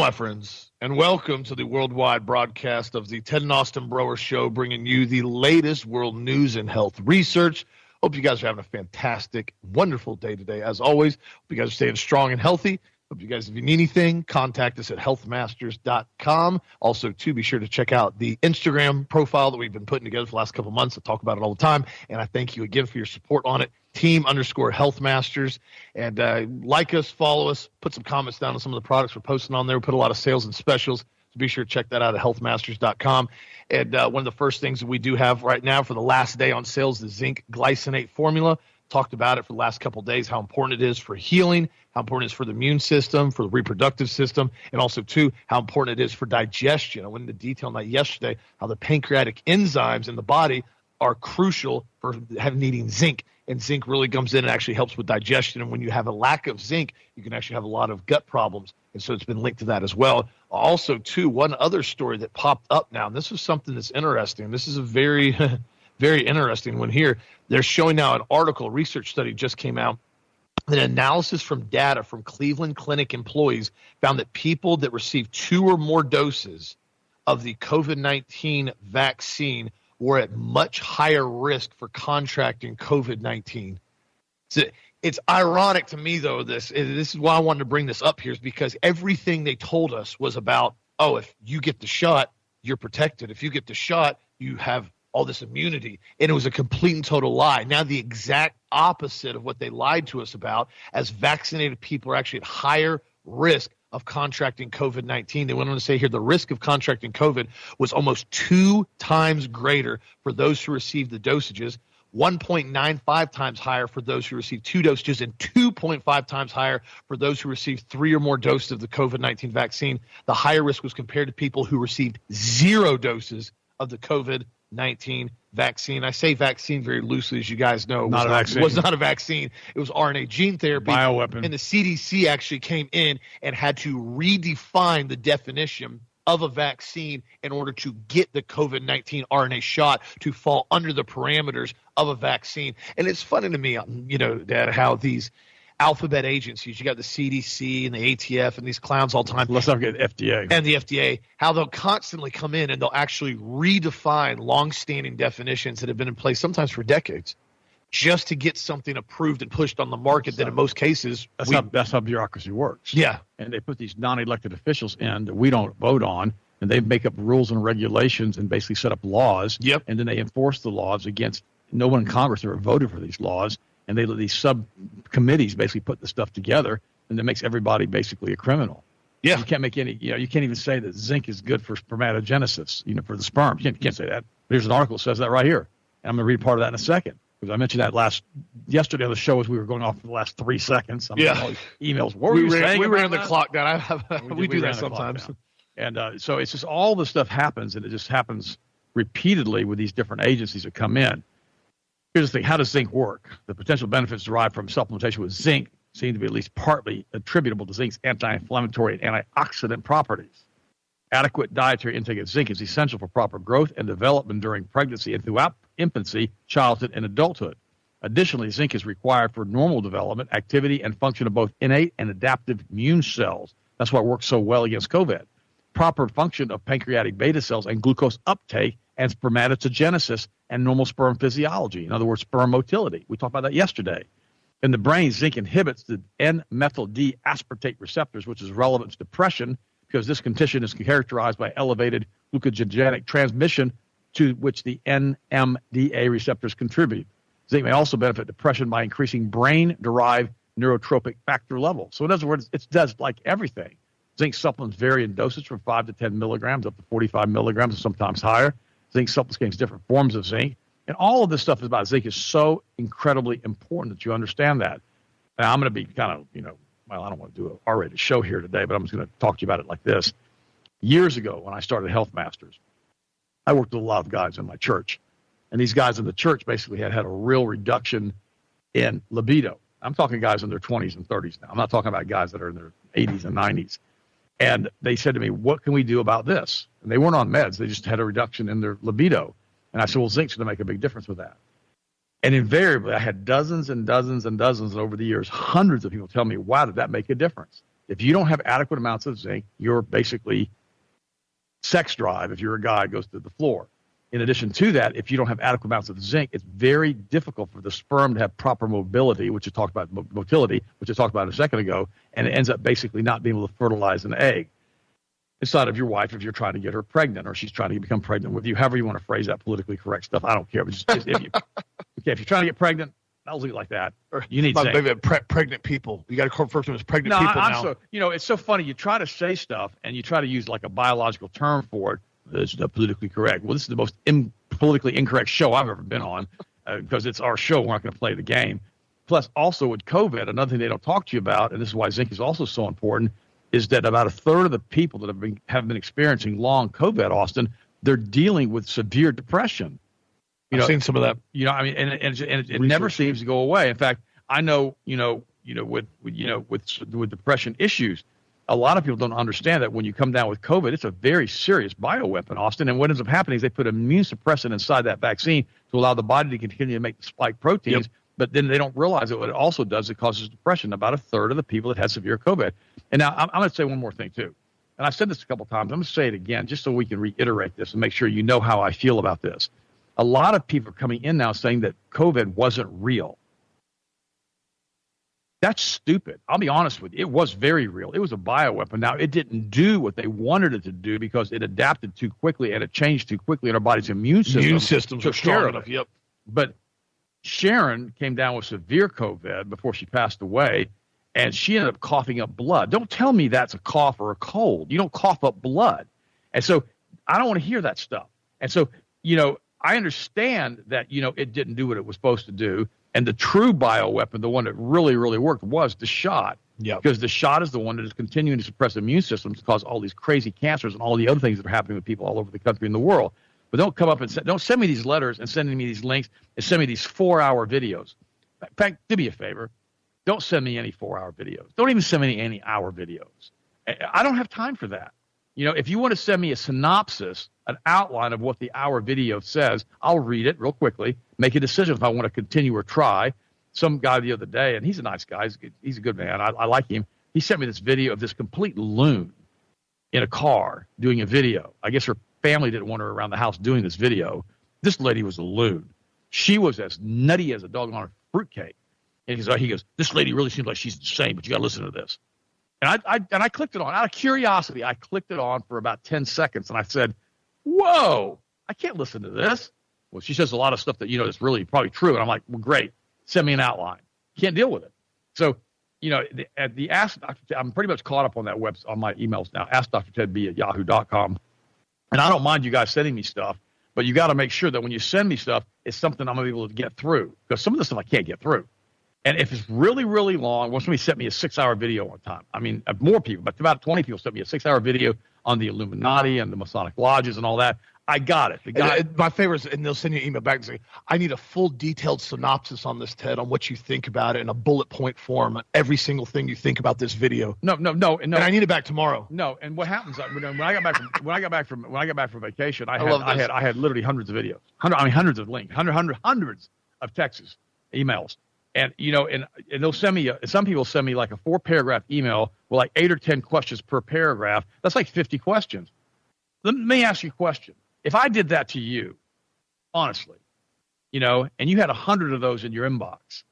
my friends, and welcome to the worldwide broadcast of the Ted and Austin Broer Show, bringing you the latest world news and health research. Hope you guys are having a fantastic, wonderful day today. As always, hope you guys are staying strong and healthy. Hope you guys, if you need anything, contact us at healthmasters.com. Also, too, be sure to check out the Instagram profile that we've been putting together for the last couple of months. I talk about it all the time, and I thank you again for your support on it. Team_Healthmasters. And like us, follow us, put some comments down on some of the products we're posting on there. We put a lot of sales and specials, so be sure to check that out at healthmasters.com. And one of the first things that we do have right now for the last day on sales, the zinc glycinate formula. Talked about it for the last couple of days, how important it is for healing, how important it is for the immune system, for the reproductive system, and also, too, how important it is for digestion. I went into detail on that yesterday, how the pancreatic enzymes in the body are crucial for needing zinc. And zinc really comes in and actually helps with digestion. And when you have a lack of zinc, you can actually have a lot of gut problems. And so it's been linked to that as well. Also, too, one other story that popped up now, and this is something that's interesting. This is a very, very interesting one here. They're showing now an article, a research study just came out. An analysis from data from Cleveland Clinic employees found that people that received 2 or more doses of the COVID-19 vaccine were at much higher risk for contracting COVID-19. So it's ironic to me, though, this is why I wanted to bring this up here, is because everything they told us was about, oh, if you get the shot, you're protected. If you get the shot, you have all this immunity. And it was a complete and total lie. Now the exact opposite of what they lied to us about, as vaccinated people are actually at higher risk of contracting COVID-19. They went on to say here the risk of contracting COVID was almost 2 times greater for those who received the dosages, 1.95 times higher for those who received 2 dosages, and 2.5 times higher for those who received 3 or more doses of the COVID-19 vaccine. The higher risk was compared to people who received 0 doses of the COVID-19 vaccine. I say vaccine very loosely, as you guys know. It was not a vaccine. It was RNA gene therapy. Bioweapon. And the CDC actually came in and had to redefine the definition of a vaccine in order to get the COVID-19 RNA shot to fall under the parameters of a vaccine. And it's funny to me, Dad, how these alphabet agencies, you got the CDC and the ATF and these clowns all the time. Let's not forget FDA. And the FDA, how they'll constantly come in and they'll actually redefine long-standing definitions that have been in place sometimes for decades just to get something approved and pushed on the market that in most cases that's how bureaucracy works. Yeah. And they put these non-elected officials in that we don't vote on, and they make up rules and regulations and basically set up laws. Yep. And then they enforce the laws against no one in Congress ever voted for these laws. And they let these subcommittees basically put the stuff together, and that makes everybody basically a criminal. Yeah. You can't make any, you can't even say that zinc is good for spermatogenesis, for the sperm. You can't say that. But here's an article that says that right here. And I'm going to read part of that in a second, because I mentioned that yesterday on the show as we were going off for the last 3 seconds. Emails. What were you saying? We ran the clock down. We do that sometimes. And so it's just all this stuff happens, and it just happens repeatedly with these different agencies that come in. Here's the thing. How does zinc work? The potential benefits derived from supplementation with zinc seem to be at least partly attributable to zinc's anti-inflammatory and antioxidant properties. Adequate dietary intake of zinc is essential for proper growth and development during pregnancy and throughout infancy, childhood, and adulthood. Additionally, zinc is required for normal development, activity, and function of both innate and adaptive immune cells. That's why it works so well against COVID. Proper function of pancreatic beta cells and glucose uptake and spermatogenesis and normal sperm physiology. In other words, sperm motility. We talked about that yesterday. In the brain, zinc inhibits the N-methyl-D aspartate receptors, which is relevant to depression because this condition is characterized by elevated glucogenic transmission to which the NMDA receptors contribute. Zinc may also benefit depression by increasing brain-derived neurotropic factor levels. So in other words, it does like everything. Zinc supplements vary in dosage from 5 to 10 milligrams up to 45 milligrams, and sometimes higher. Zinc supplements contain different forms of zinc. And all of this stuff about zinc is so incredibly important that you understand that. Now, I'm going to be kind of, I don't want to do an R-rated show here today, but I'm just going to talk to you about it like this. Years ago, when I started Health Masters, I worked with a lot of guys in my church. And these guys in the church basically had a real reduction in libido. I'm talking guys in their 20s and 30s now. I'm not talking about guys that are in their 80s and 90s. And they said to me, what can we do about this? And they weren't on meds. They just had a reduction in their libido. And I said, well, zinc's going to make a big difference with that. And invariably, I had dozens and dozens and dozens, and over the years, hundreds of people tell me, wow, did that make a difference? If you don't have adequate amounts of zinc, you're basically sex drive, if you're a guy, goes to the floor. In addition to that, if you don't have adequate amounts of zinc, it's very difficult for the sperm to have proper mobility, which I talked about, motility, which I talked about a second ago, and it ends up basically not being able to fertilize an egg inside of your wife if you're trying to get her pregnant or she's trying to become pregnant with you, however you want to phrase that politically correct stuff. I don't care. But just if you're trying to get pregnant, I'll leave it like that. You need zinc. Maybe pregnant people. You got to refer to them as pregnant people now. So, it's so funny. You try to say stuff and you try to use like a biological term for it. It's not politically correct. Well, this is the most politically incorrect show I've ever been on because it's our show. We're not going to play the game. Plus, also with COVID, another thing they don't talk to you about, and this is why zinc is also so important, is that about a third of the people that have been experiencing long COVID, Austin, they're dealing with severe depression. I've seen some of that. And it never seems to go away. In fact, I know, with depression issues, a lot of people don't understand that when you come down with COVID, it's a very serious bioweapon, Austin. And what ends up happening is they put immune suppressant inside that vaccine to allow the body to continue to make the spike proteins. Yep. But then they don't realize that what it also does, it causes depression. About a third of the people that had severe COVID. And now I'm going to say one more thing, too. And I've said this a couple of times. I'm going to say it again just so we can reiterate this and make sure you know how I feel about this. A lot of people are coming in now saying that COVID wasn't real. That's stupid. I'll be honest with you. It was very real. It was a bioweapon. Now, it didn't do what they wanted it to do because it adapted too quickly and it changed too quickly in our body's immune system. Immune systems are strong enough, yep. But Sharon came down with severe COVID before she passed away, and she ended up coughing up blood. Don't tell me that's a cough or a cold. You don't cough up blood. And so I don't want to hear that stuff. And so, I understand that, it didn't do what it was supposed to do. And the true bioweapon, the one that really, really worked, was the shot. Yeah. Because the shot is the one that is continuing to suppress immune systems to cause all these crazy cancers and all the other things that are happening with people all over the country and the world. But don't come up and don't send me these letters and send me these links and send me these 4-hour videos. In fact, do me a favor. Don't send me any 4-hour videos. Don't even send me any hour videos. I don't have time for that. If you want to send me a synopsis, an outline of what the hour video says, I'll read it real quickly, make a decision if I want to continue or try. Some guy the other day, and he's a nice guy. He's a good man. I like him. He sent me this video of this complete loon in a car doing a video. I guess her family didn't want her around the house doing this video. This lady was a loon. She was as nutty as a doggone fruitcake. And he goes, this lady really seems like she's insane, but you got to listen to this. And I clicked it on. Out of curiosity, I clicked it on for about 10 seconds, and I said, whoa, I can't listen to this. Well, she says a lot of stuff that, that's really probably true. And I'm like, well, great. Send me an outline. Can't deal with it. So, at the Ask Dr. Ted, I'm pretty much caught up on that website, on my emails now, AskDrTedB@yahoo.com. And I don't mind you guys sending me stuff, but you got to make sure that when you send me stuff, it's something I'm going to be able to get through. Because some of the stuff I can't get through. And if it's really, really long, once somebody sent me a 6-hour video one time. I mean, more people, but about 20 people sent me a 6-hour video on the Illuminati and the Masonic lodges and all that. I got it. My favorite is, and they'll send you an email back and say, I need a full detailed synopsis on this, Ted, on what you think about it in a bullet point form, every single thing you think about this video. No. And I need it back tomorrow. No, and what happens when I got back from vacation, I had literally hundreds of videos, hundreds of links, hundreds of texts, emails. And, and they'll send me, some people send me like a 4-paragraph email with like 8 or 10 questions per paragraph. That's like 50 questions. Let me ask you a question. If I did that to you, honestly, and you had 100 of those in your inbox,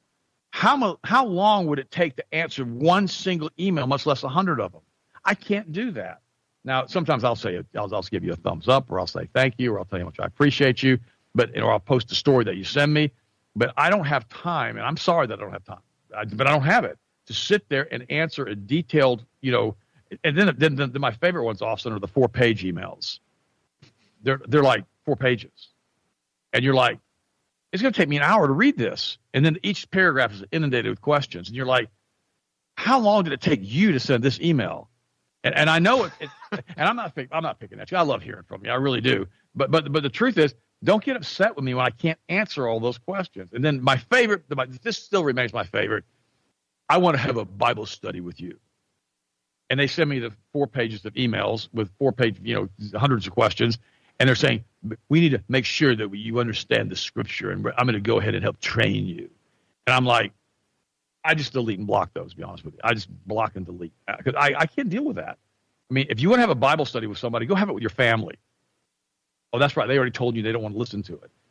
how long would it take to answer one single email, much less 100 of them? I can't do that. Now, sometimes I'll give you a thumbs up, or I'll say thank you, or I'll tell you how much I appreciate you, or I'll post a story that you send me. But I don't have time, and I'm sorry that I don't have time, but I don't have it to sit there and answer a detailed, and then my favorite ones often are the 4-page emails. They're like 4 pages. And you're like, it's going to take me an hour to read this. And then each paragraph is inundated with questions. And you're like, how long did it take you to send this email? And I know it and I'm not picking at you. I love hearing from you. I really do. But the truth is, don't get upset with me when I can't answer all those questions. And then my favorite, this still remains my favorite. I want to have a Bible study with you. And they send me the 4 pages of emails with 4-page, hundreds of questions. And they're saying, we need to make sure that you understand the scripture. And I'm going to go ahead and help train you. And I'm like, I just delete and block those, to be honest with you. I just block and delete because I can't deal with that. I mean, if you want to have a Bible study with somebody, go have it with your family. Oh, that's right. They already told you they don't want to listen to it.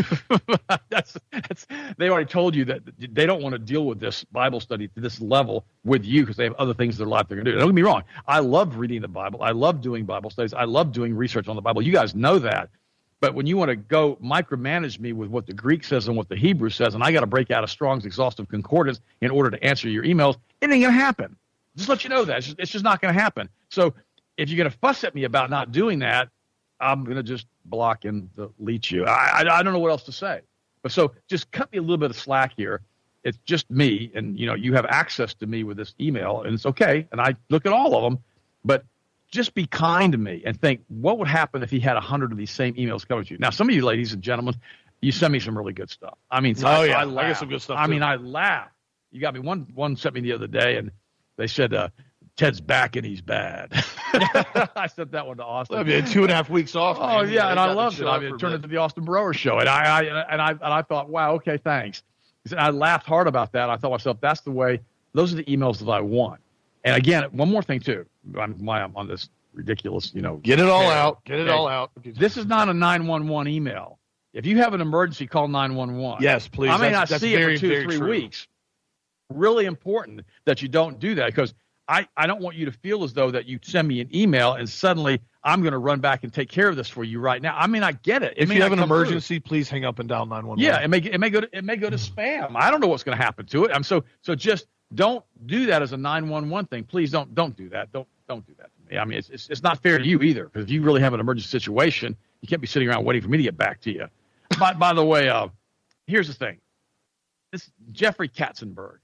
They already told you that they don't want to deal with this Bible study to this level with you because they have other things in their life they're going to do. Don't get me wrong. I love reading the Bible. I love doing Bible studies. I love doing research on the Bible. You guys know that. But when you want to go micromanage me with what the Greek says and what the Hebrew says, and I got to break out a Strong's Exhaustive Concordance in order to answer your emails, it ain't going to happen. Just let you know that. It's just not going to happen. So if you're going to fuss at me about not doing that, I'm going to just block and delete you. I don't know what else to say. But so just cut me a little bit of slack here. It's just me, and you have access to me with this email, and it's okay. And I look at all of them, but just be kind to me and think, what would happen if he had 100 of these same emails coming to you? Now, some of you ladies and gentlemen, you send me some really good stuff. I mean, I get some good stuff. I mean, I laugh. You got me. One sent me the other day, and they said, Ted's back and he's bad. I sent that one to Austin. I mean, 2.5 weeks off. Oh, man. Yeah, and I loved it. I mean, it turned into the Austin Brower Show, and I thought, wow, okay, thanks. I laughed hard about that. I thought to myself, that's the way. Those are the emails that I want. And again, one more thing too. Why I'm on this ridiculous, Get it all out. Get it all out. This is not a 911 email. If you have an emergency, call 911. Yes, please. I may not see it for 2 or 3 weeks. Really important that you don't do that because I don't want you to feel as though that you send me an email and suddenly I'm going to run back and take care of this for you right now. I mean, I get it. If you have an emergency, please hang up and dial 911. Yeah, it may go to spam. I don't know what's going to happen to it. So just don't do that as a 911 thing. Please don't do that. Don't do that to me. I mean, it's not fair to you either because if you really have an emergency situation, you can't be sitting around waiting for me to get back to you. By the way, here's the thing. This Jeffrey Katzenberg.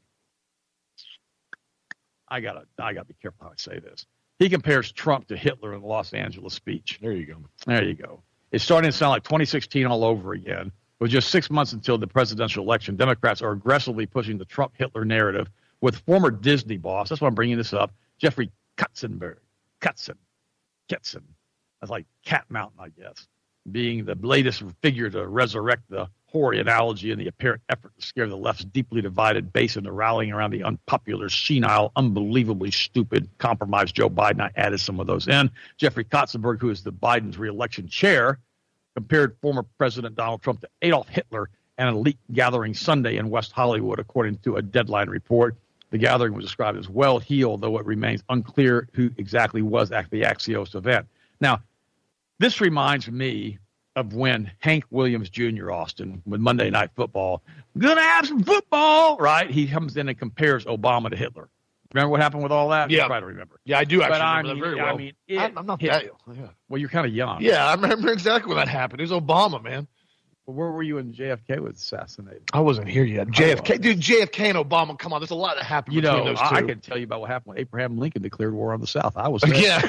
I gotta be careful how I say this. He compares Trump to Hitler in the Los Angeles speech. There you go. There you go. It's starting to sound like 2016 all over again. With just 6 months until the presidential election, Democrats are aggressively pushing the Trump-Hitler narrative with former Disney boss, that's why I'm bringing this up, Jeffrey Katzenberg. Katzen. That's like Cat Mountain, I guess, being the latest figure to resurrect the hoary analogy in the apparent effort to scare the left's deeply divided base into rallying around the unpopular, senile, unbelievably stupid, compromised Joe Biden. I added some of those in. Jeffrey Katzenberg, who is the Biden's reelection chair, compared former President Donald Trump to Adolf Hitler and an elite gathering Sunday in West Hollywood, according to a Deadline report. The gathering was described as well-heeled, though it remains unclear who exactly was at the Axios event. Now, this reminds me of when Hank Williams Jr., Austin, with Monday Night Football, gonna have some football, right? He comes in and compares Obama to Hitler. Remember what happened with all that? Yeah. I try to remember. Yeah, I do actually remember that very well. I mean, I'm not that young. Yeah. Well, you're kind of young. Yeah, I remember exactly when that happened. It was Obama, man. Well, where were you when JFK was assassinated? I wasn't here yet. JFK, dude, JFK and Obama, come on. There's a lot that happened between those two. I can tell you about what happened when Abraham Lincoln declared war on the South. I was there. Yeah.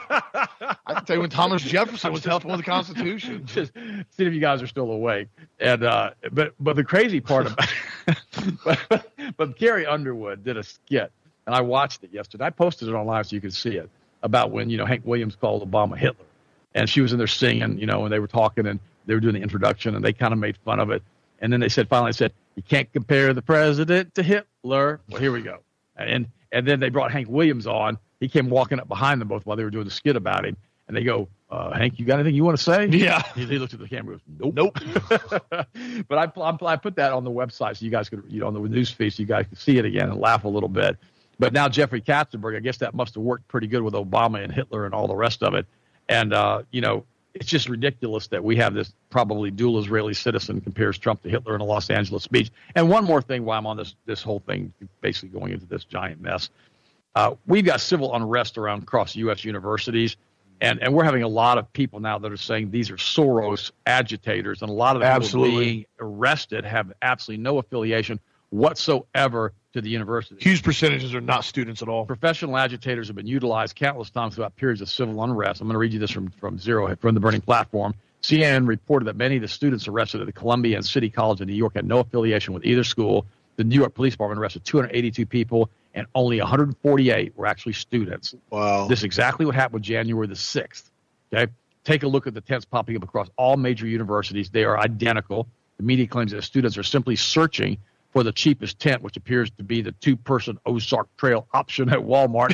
I can tell you when Thomas Jefferson was helping with the Constitution. Just see if you guys are still awake. And but the crazy part about but Carrie Underwood did a skit, and I watched it yesterday. I posted it online so you could see it, about when Hank Williams called Obama Hitler, and she was in there singing, and they were talking and they were doing the introduction, and they kind of made fun of it. And then they finally said, you can't compare the president to Hitler. Well, here we go. And then they brought Hank Williams on. He came walking up behind them both while they were doing the skit about him. And they go, Hank, you got anything you want to say? Yeah. He looked at the camera and goes, nope. But I put that on the website so you guys could, on the news feed, so you guys could see it again and laugh a little bit. But now Jeffrey Katzenberg, I guess that must have worked pretty good with Obama and Hitler and all the rest of it. And, it's just ridiculous that we have this probably dual Israeli citizen compares Trump to Hitler in a Los Angeles speech. And one more thing while I'm on this whole thing, basically going into this giant mess. We've got civil unrest across U.S. universities, and we're having a lot of people now that are saying these are Soros agitators, and a lot of the people being arrested have absolutely no affiliation whatsoever to the university. Huge percentages are not students at all. Professional agitators have been utilized countless times throughout periods of civil unrest. I'm going to read you this from the Burning Platform. CNN reported that many of the students arrested at the Columbia and City College in New York had no affiliation with either school. The New York Police Department arrested 282 people, and only 148 were actually students. Wow. This is exactly what happened January the 6th. Okay? Take a look at the tents popping up across all major universities. They are identical. The media claims that students are simply searching for the cheapest tent, which appears to be the 2-person Ozark Trail option at Walmart.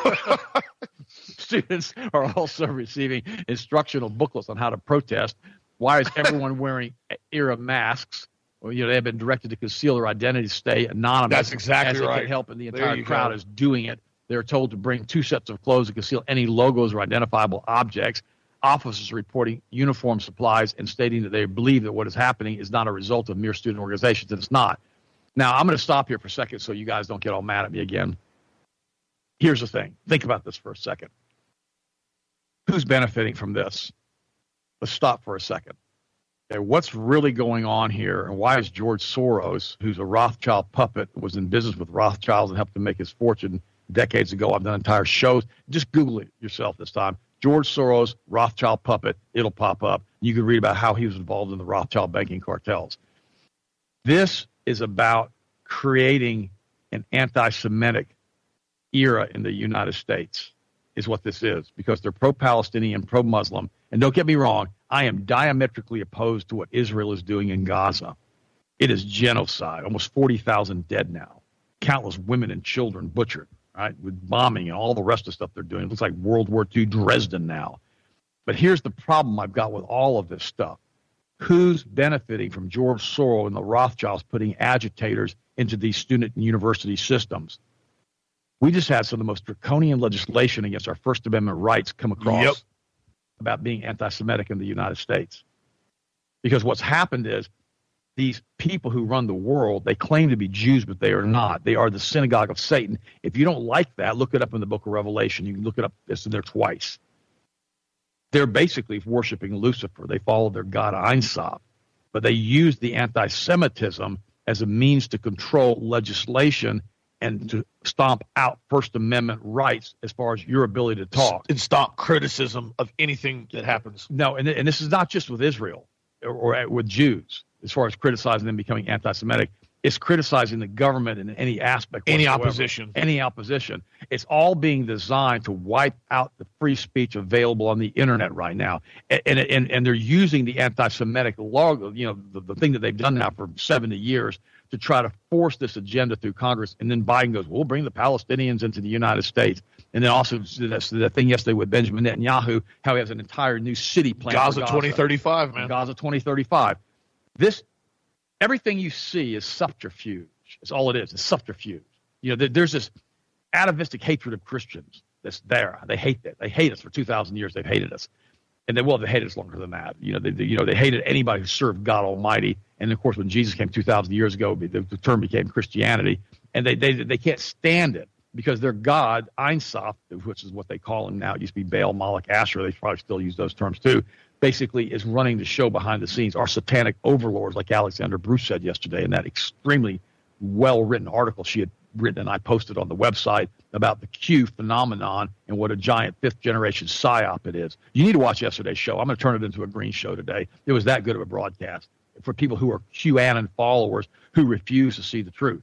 Students are also receiving instructional booklets on how to protest. Why is everyone wearing era masks? Well, they have been directed to conceal their identity, stay anonymous. That's exactly as right. They can help, and the entire crowd is doing it. They're told to bring 2 sets of clothes to conceal any logos or identifiable objects. Officers reporting uniform supplies and stating that they believe that what is happening is not a result of mere student organizations, and it's not. Now, I'm going to stop here for a second so you guys don't get all mad at me again. Here's the thing. Think about this for a second. Who's benefiting from this? Let's stop for a second. Okay, what's really going on here, and why is George Soros, who's a Rothschild puppet, was in business with Rothschilds and helped him make his fortune decades ago? I've done entire shows. Just Google it yourself this time. George Soros, Rothschild puppet. It'll pop up. You can read about how he was involved in the Rothschild banking cartels. This is about creating an anti-Semitic era in the United States, is what this is, because they're pro-Palestinian, pro-Muslim. And don't get me wrong, I am diametrically opposed to what Israel is doing in Gaza. It is genocide, almost 40,000 dead now, countless women and children butchered, right, with bombing and all the rest of the stuff they're doing. It looks like World War II Dresden now. But here's the problem I've got with all of this stuff. Who's benefiting from George Soros and the Rothschilds putting agitators into these student and university systems? We just had some of the most draconian legislation against our First Amendment rights come across about being anti-Semitic in the United States. Because what's happened is these people who run the world, they claim to be Jews, but they are not. They are the synagogue of Satan. If you don't like that, look it up in the book of Revelation. You can look it up. It's in there twice. They're basically worshiping Lucifer. They follow their god Ein Sof, but they use the anti-Semitism as a means to control legislation and to stomp out First Amendment rights as far as your ability to talk. And stop criticism of anything that happens. No, and this is not just with Israel or with Jews as far as criticizing them becoming anti-Semitic. It's criticizing the government in any aspect Any whatsoever. Any opposition. It's all being designed to wipe out the free speech available on the internet right now. And they're using the anti-Semitic law, the thing that they've done now for 70 years to try to force this agenda through Congress. And then Biden goes, we'll bring the Palestinians into the United States. And then also the thing yesterday with Benjamin Netanyahu, how he has an entire new city plan. Gaza 2035, man. Gaza 2035. Everything you see is subterfuge. It's all it is. It's subterfuge. There's this atavistic hatred of Christians that's there. They hate that. They hate us for 2,000 years. They've hated us. And they hated us longer than that. They hated anybody who served God Almighty. And of course, when Jesus came 2,000 years ago, the term became Christianity. And they can't stand it because their God, Ein Sof, which is what they call him now, it used to be Baal, Moloch, Asherah. They probably still use those terms too. Basically is running the show behind the scenes. Our satanic overlords, like Alexander Bruce said yesterday in that extremely well-written article she had written and I posted on the website about the Q phenomenon and what a giant fifth-generation psyop it is. You need to watch yesterday's show. I'm going to turn it into a green show today. It was that good of a broadcast for people who are QAnon followers who refuse to see the truth.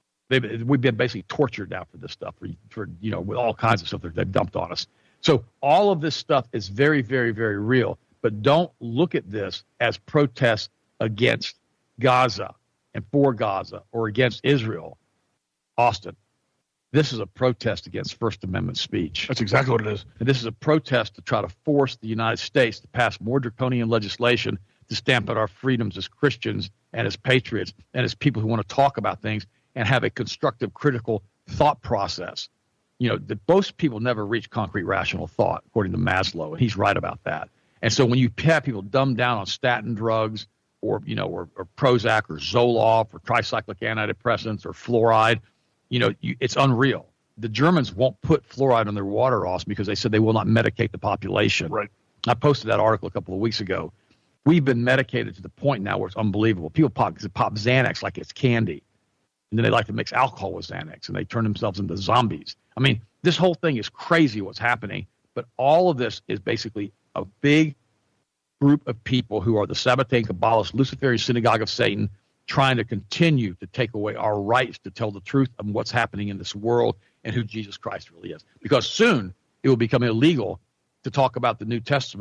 We've been basically tortured now for this stuff, for with all kinds of stuff that they've dumped on us. So all of this stuff is very, very, very real. But don't look at this as protests against Gaza and for Gaza or against Israel. Austin, this is a protest against First Amendment speech. That's exactly what it is. And this is a protest to try to force the United States to pass more draconian legislation to stamp out our freedoms as Christians and as patriots and as people who want to talk about things and have a constructive, critical thought process. That most people never reach concrete, rational thought, according to Maslow, and he's right about that. And so when you have people dumbed down on statin drugs or Prozac or Zoloft or tricyclic antidepressants or fluoride, it's unreal. The Germans won't put fluoride on their water, Austin, because they said they will not medicate the population. Right. I posted that article a couple of weeks ago. We've been medicated to the point now where it's unbelievable. People pop Xanax like it's candy. And then they like to mix alcohol with Xanax, and they turn themselves into zombies. I mean, this whole thing is crazy what's happening, but all of this is basically a big group of people who are the Sabbatean Kabbalists, Luciferian synagogue of Satan, trying to continue to take away our rights to tell the truth of what's happening in this world and who Jesus Christ really is. Because soon it will become illegal to talk about the New Testament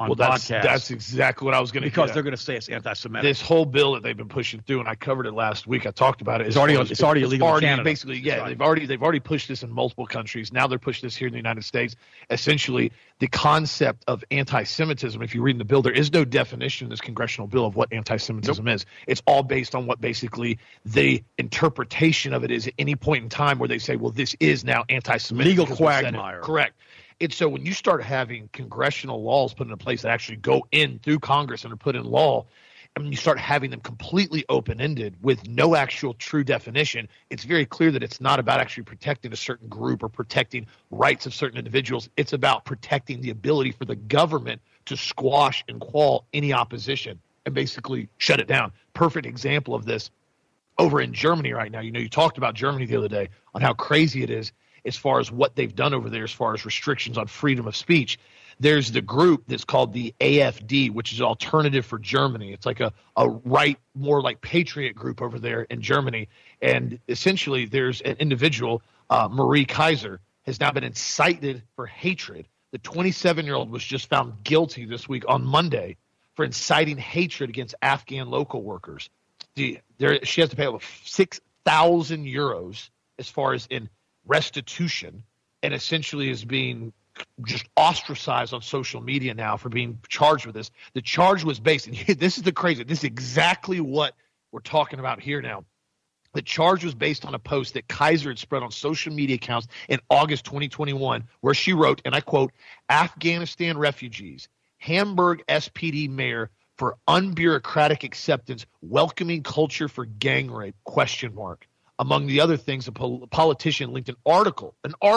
on well, podcasts. That's exactly what I was going to because they're going to say it's anti-Semitic. This whole bill that they've been pushing through, and I covered it last week. I talked about it. It's already illegal in Canada. Basically, yeah, right. They've already pushed this in multiple countries. Now they're pushing this here in the United States. Essentially, the concept of anti-Semitism. If you read in the bill, there is no definition in this congressional bill of what anti-Semitism is. It's all based on what basically the interpretation of it is at any point in time where they say, well, this is now anti-Semitic. Legal quagmire. Correct. And so when you start having congressional laws put into place that actually go in through Congress and are put in law, and you start having them completely open-ended with no actual true definition, it's very clear that it's not about actually protecting a certain group or protecting rights of certain individuals. It's about protecting the ability for the government to squash and quell any opposition and basically shut it down. Perfect example of this over in Germany right now. You talked about Germany the other day on how crazy it is as far as what they've done over there as far as restrictions on freedom of speech. There's the group that's called the AfD, which is Alternative for Germany. It's like a right, more like patriot group over there in Germany. And essentially there's an individual, Marie Kaiser, has now been incited for hatred. The 27-year-old was just found guilty this week on Monday for inciting hatred against Afghan local workers. She has to pay over 6,000 euros as far as in restitution, and essentially is being just ostracized on social media now for being charged with this. The charge was based, and this is the crazy, this is exactly what we're talking about here now. The charge was based on a post that Kaiser had spread on social media accounts in August 2021, where she wrote, and I quote, "Afghanistan refugees, Hamburg SPD mayor for unbureaucratic acceptance, welcoming culture for gang rape, ? Among the other things, a politician linked an article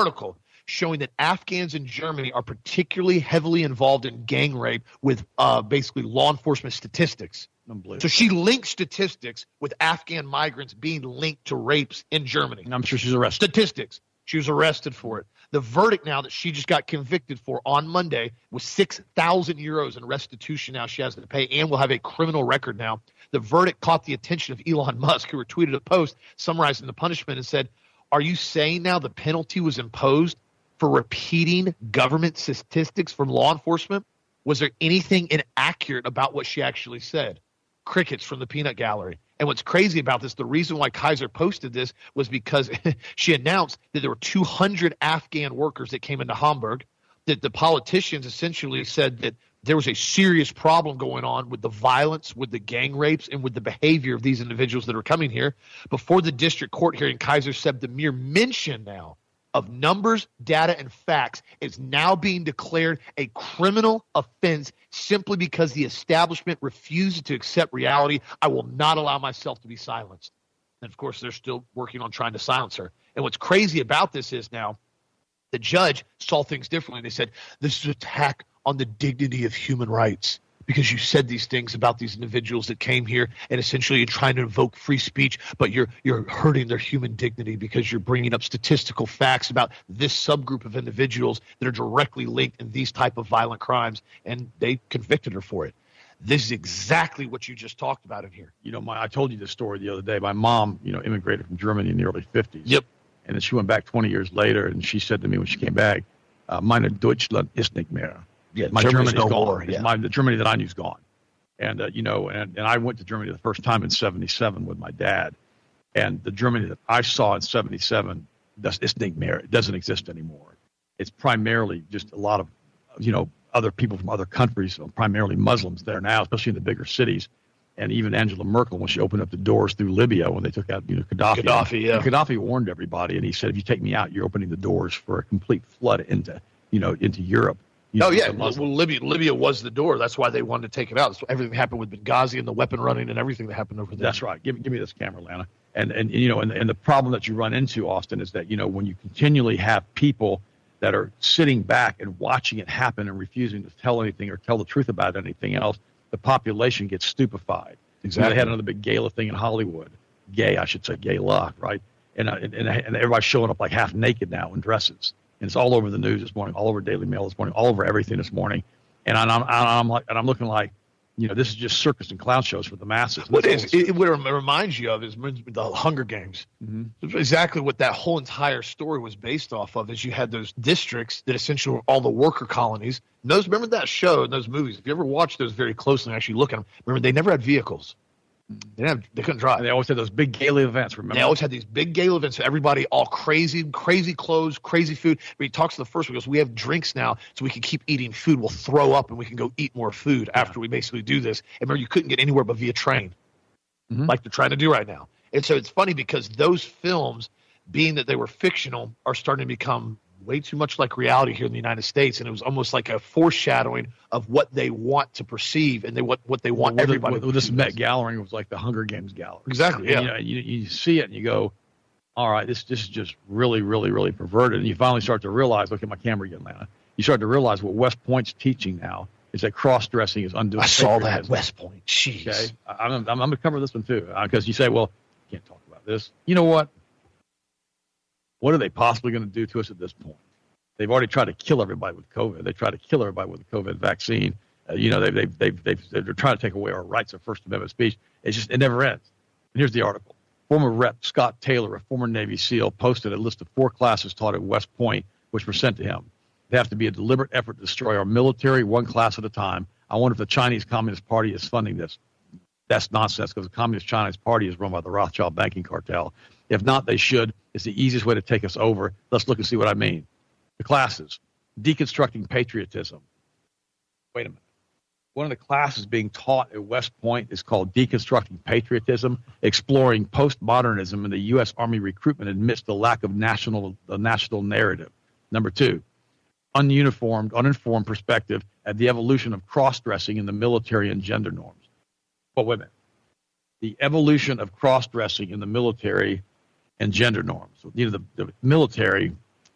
showing that Afghans in Germany are particularly heavily involved in gang rape with basically law enforcement statistics. So she linked statistics with Afghan migrants being linked to rapes in Germany. And I'm sure she's arrested. Statistics. She was arrested for it. The verdict now that she just got convicted for on Monday was 6,000 euros in restitution now she has to pay, and will have a criminal record now. The verdict caught the attention of Elon Musk, who retweeted a post summarizing the punishment and said, "Are you saying now the penalty was imposed for repeating government statistics from law enforcement? Was there anything inaccurate about what she actually said?" Crickets from the peanut gallery. And what's crazy about this, the reason why Kaiser posted this was because she announced that there were 200 Afghan workers that came into Hamburg, that the politicians essentially said that there was a serious problem going on with the violence, with the gang rapes, and with the behavior of these individuals that are coming here. Before the district court hearing, Kaiser said the mere mention now of numbers, data, and facts is now being declared a criminal offense simply because the establishment refused to accept reality. I will not allow myself to be silenced. And, of course, they're still working on trying to silence her. And what's crazy about this is now the judge saw things differently. They said, this is an attack on the dignity of human rights because you said these things about these individuals that came here, and essentially you're trying to invoke free speech, but you're hurting their human dignity because you're bringing up statistical facts about this subgroup of individuals that are directly linked in these type of violent crimes, and they convicted her for it. This is exactly what you just talked about in here. I told you this story the other day. My mom, immigrated from Germany in the early 50s. Yep. And then she went back 20 years later, and she said to me when she came back, meine Deutschland ist nicht mehr. Yeah, my Germany's no gone. more, yeah. The Germany that I knew is gone. And, and I went to Germany the first time in 77 with my dad. And the Germany that I saw in 77, ist nicht mehr. It doesn't exist anymore. It's primarily just a lot of, other people from other countries, primarily Muslims there now, especially in the bigger cities. And even Angela Merkel, when she opened up the doors through Libya, when they took out, Gaddafi. Gaddafi warned everybody, and he said, if you take me out, you're opening the doors for a complete flood into Europe. Well, Libya was the door. That's why they wanted to take it out. So everything happened with Benghazi and the weapon running and everything that happened over there. That's right. Give me this camera, Lana. And the problem that you run into, Austin, is that, when you continually have people that are sitting back and watching it happen and refusing to tell anything or tell the truth about anything else, the population gets stupefied. Exactly. They had another big gala thing in Hollywood. Gala, right? And everybody's showing up like half naked now in dresses. And it's all over the news this morning, all over Daily Mail this morning, all over everything this morning. And I'm looking like, This is just circus and clown shows for the masses. What reminds you of is the Hunger Games. Mm-hmm. Exactly what that whole entire story was based off of is you had those districts that essentially were all the worker colonies. Remember that show and those movies? If you ever watched those very closely and actually look at them, remember they never had vehicles. They couldn't drive. And they always had those big gala events, remember? They always had these big gala events. Everybody all crazy clothes, crazy food. But he talks to the first one. He goes, we have drinks now so we can keep eating food. We'll throw up and we can go eat more food after we basically do this. And remember, you couldn't get anywhere but via train, like they're trying to do right now. And so it's funny because those films, being that they were fictional, are starting to become way too much like reality here in the United States, and it was almost like a foreshadowing of what they want to perceive and what they want everybody. This Met Gallery was like the Hunger Games gallery. Exactly. Yeah. And, you see it and you go, all right, this is just really, really, really perverted. And you finally start to realize, look at my camera again, Lana. You start to realize what West Point's teaching now is that cross-dressing is undoing. I saw that West Point. Jeez. Okay, I'm going to cover this one too because you say, well, you can't talk about this. You know what? What are they possibly going to do to us at this point? They've already tried to kill everybody with COVID. They tried to kill everybody with the COVID vaccine. They're trying to take away our rights of First Amendment speech. It never ends. And here's the article. Former Rep. Scott Taylor, a former Navy SEAL, posted a list of 4 classes taught at West Point, which were sent to him. They have to be a deliberate effort to destroy our military, one class at a time. I wonder if the Chinese Communist Party is funding this. That's nonsense because the Communist Chinese Party is run by the Rothschild banking cartel. If not, they should. It's the easiest way to take us over. Let's look and see what I mean. The classes, deconstructing patriotism. Wait a minute. One of the classes being taught at West Point is called Deconstructing Patriotism, exploring postmodernism in the U.S. Army recruitment amidst the lack of national narrative. Number 2, uninformed perspective at the evolution of cross-dressing in the military and gender norms. But wait a minute. The evolution of cross-dressing in the military and gender norms. The military...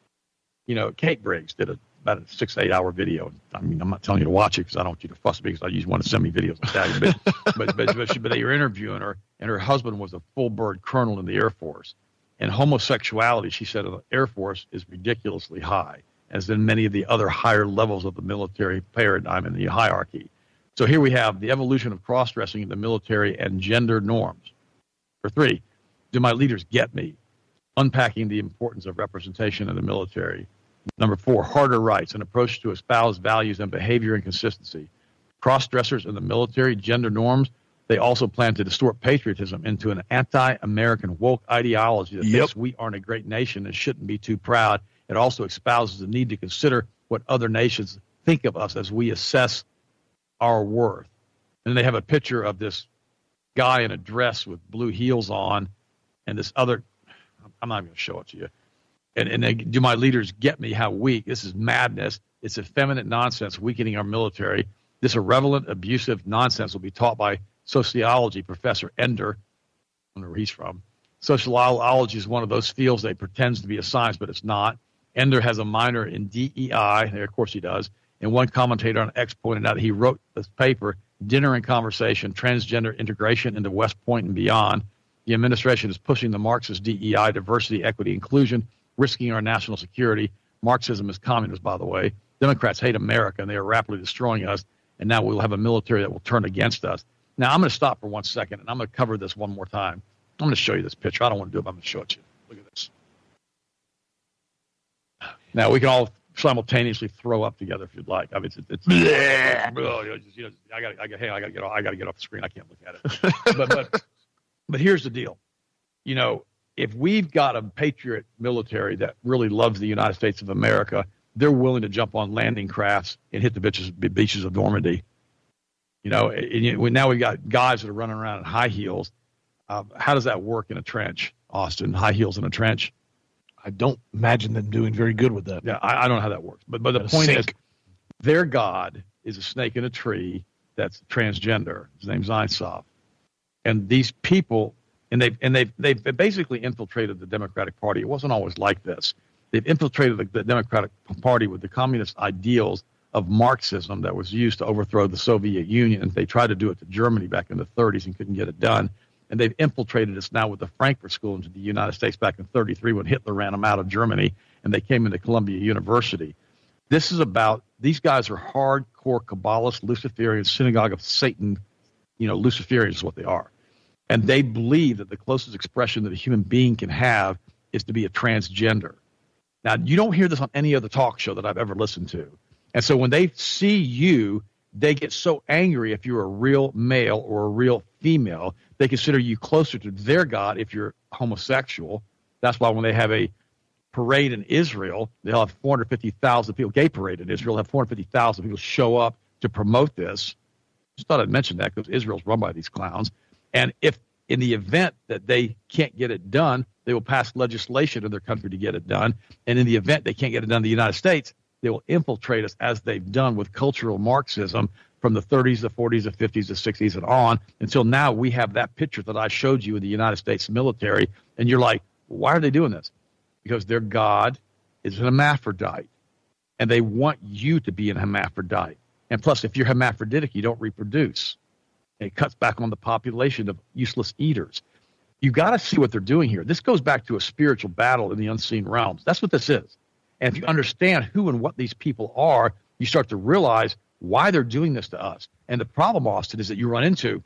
Kate Briggs did about a 6 to 8 hour video. I mean, I'm not telling you to watch it because I don't want you to fuss me because I usually want to send me videos like that. But they were interviewing her, and her husband was a full bird colonel in the Air Force. And homosexuality, she said, in the Air Force is ridiculously high, as in many of the other higher levels of the military paradigm in the hierarchy. So here we have the evolution of cross-dressing in the military and gender norms. Number 3, do my leaders get me? Unpacking the importance of representation in the military. Number 4, harder rights, an approach to espouse values and behavior and consistency. Cross-dressers in the military, gender norms, they also plan to distort patriotism into an anti-American woke ideology that thinks we aren't a great nation and shouldn't be too proud. It also espouses the need to consider what other nations think of us as we assess our worth. And they have a picture of this guy in a dress with blue heels on and this other, I'm not even going to show it to you. And they, do my leaders get me how weak? This is madness. It's effeminate nonsense weakening our military. This irrelevant, abusive nonsense will be taught by sociology professor Ender. I don't know where he's from. Sociology is one of those fields that pretends to be a science, but it's not. Ender has a minor in DEI. Of course he does. And one commentator on X pointed out that he wrote this paper, Dinner and Conversation, Transgender Integration into West Point and Beyond. The administration is pushing the Marxist DEI, diversity, equity, inclusion, risking our national security. Marxism is communist, by the way. Democrats hate America, and they are rapidly destroying us. And now we'll have a military that will turn against us. Now, I'm going to stop for 1 second, and I'm going to cover this one more time. I'm going to show you this picture. I don't want to do it, but I'm going to show it to you. Look at this. Now, we can all simultaneously throw up together if you'd like. I mean, it's I got to get off the screen. I can't look at it. But here's the deal. If we've got a patriot military that really loves the United States of America, they're willing to jump on landing crafts and hit the beaches of Normandy. Now we've got guys that are running around in high heels. How does that work in a trench, Austin? High heels in a trench? I don't imagine them doing very good with that. Yeah, I don't know how that works. But the point is, their God is a snake in a tree that's transgender. His name's Ein Sof. And these people, and they've basically infiltrated the Democratic Party. It wasn't always like this. They've infiltrated the Democratic Party with the communist ideals of Marxism that was used to overthrow the Soviet Union. And they tried to do it to Germany back in the 30s and couldn't get it done. And they've infiltrated us now with the Frankfurt School into the United States back in 1933 when Hitler ran them out of Germany, and they came into Columbia University. This is about these guys are hardcore Kabbalists, Luciferians, synagogue of Satan, Luciferians is what they are. And they believe that the closest expression that a human being can have is to be a transgender. Now, you don't hear this on any other talk show that I've ever listened to. And so when they see you, they get so angry if you're a real male or a real female. They consider you closer to their God if you're homosexual. That's why when they have a parade in Israel, they'll have 450,000 people, gay parade in Israel, have 450,000 people show up to promote this. Just thought I'd mention that because Israel's run by these clowns. And if in the event that they can't get it done, they will pass legislation in their country to get it done. And in the event they can't get it done in the United States, they will infiltrate us as they've done with cultural Marxism from the 30s, the 40s, the 50s, the 60s, and on until now. We have that picture that I showed you in the United States military. And you're like, why are they doing this? Because their God is an hermaphrodite. And they want you to be an hermaphrodite. And plus, if you're hermaphroditic, you don't reproduce. It cuts back on the population of useless eaters. You got to see what they're doing here. This goes back to a spiritual battle in the unseen realms. That's what this is. And if you understand who and what these people are, you start to realize why they're doing this to us. And the problem, Austin, is that you run into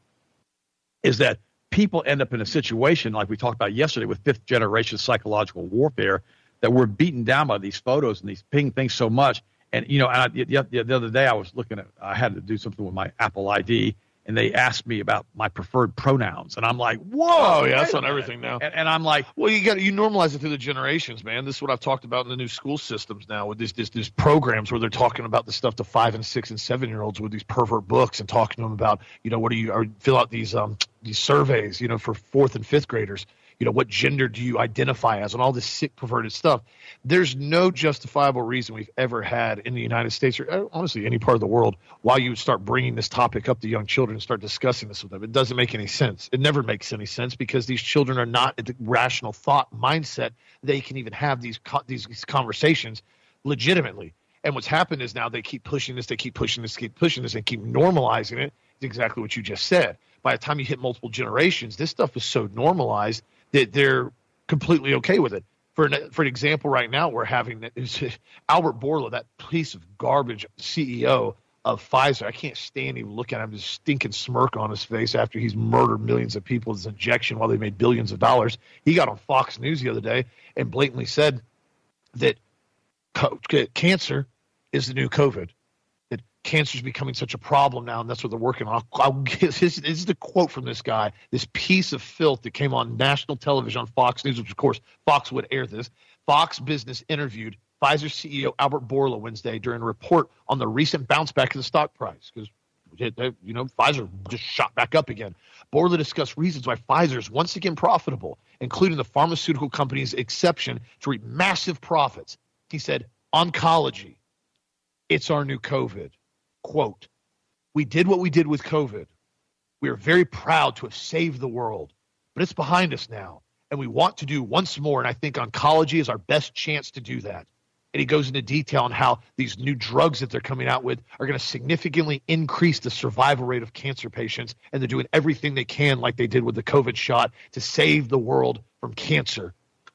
is that people end up in a situation like we talked about yesterday with fifth generation psychological warfare, that we're beaten down by these photos and these ping things so much. And, the other day I had to do something with my Apple ID, and they asked me about my preferred pronouns, and I'm like, "Whoa, oh, yeah, that's on everything now." And I'm like, "Well, you normalize it through the generations, man. This is what I've talked about in the new school systems now with these programs where they're talking about the stuff to 5 and 6 and 7-year-olds with these pervert books and talking to them about, fill out these surveys, for 4th and 5th graders. What gender do you identify as, and all this sick, perverted stuff. There's no justifiable reason we've ever had in the United States or honestly any part of the world why you would start bringing this topic up to young children and start discussing this with them. It doesn't make any sense. It never makes any sense because these children are not at the rational thought mindset they can even have these conversations legitimately. And what's happened is now they keep pushing this, and keep normalizing it. It's exactly what you just said. By the time you hit multiple generations, this stuff is so normalized that they're completely okay with it. For an example, right now we're having Albert Bourla, that piece of garbage CEO of Pfizer. I can't stand even looking at him, this stinking smirk on his face after he's murdered millions of people with his injection while they made billions of dollars. He got on Fox News the other day and blatantly said that cancer is the new COVID. That cancer is becoming such a problem now, and that's what they're working on. This is the quote from this guy, this piece of filth that came on national television on Fox News, which, of course, Fox would air this. Fox Business interviewed Pfizer CEO Albert Bourla Wednesday during a report on the recent bounce back in the stock price because, Pfizer just shot back up again. Bourla discussed reasons why Pfizer is once again profitable, including the pharmaceutical company's exception to reap massive profits. He said, oncology, it's our new COVID. Quote, we did what we did with COVID. We are very proud to have saved the world, but it's behind us now, and we want to do once more, and I think oncology is our best chance to do that. And he goes into detail on how these new drugs that they're coming out with are going to significantly increase the survival rate of cancer patients, and they're doing everything they can, like they did with the COVID shot, to save the world from cancer.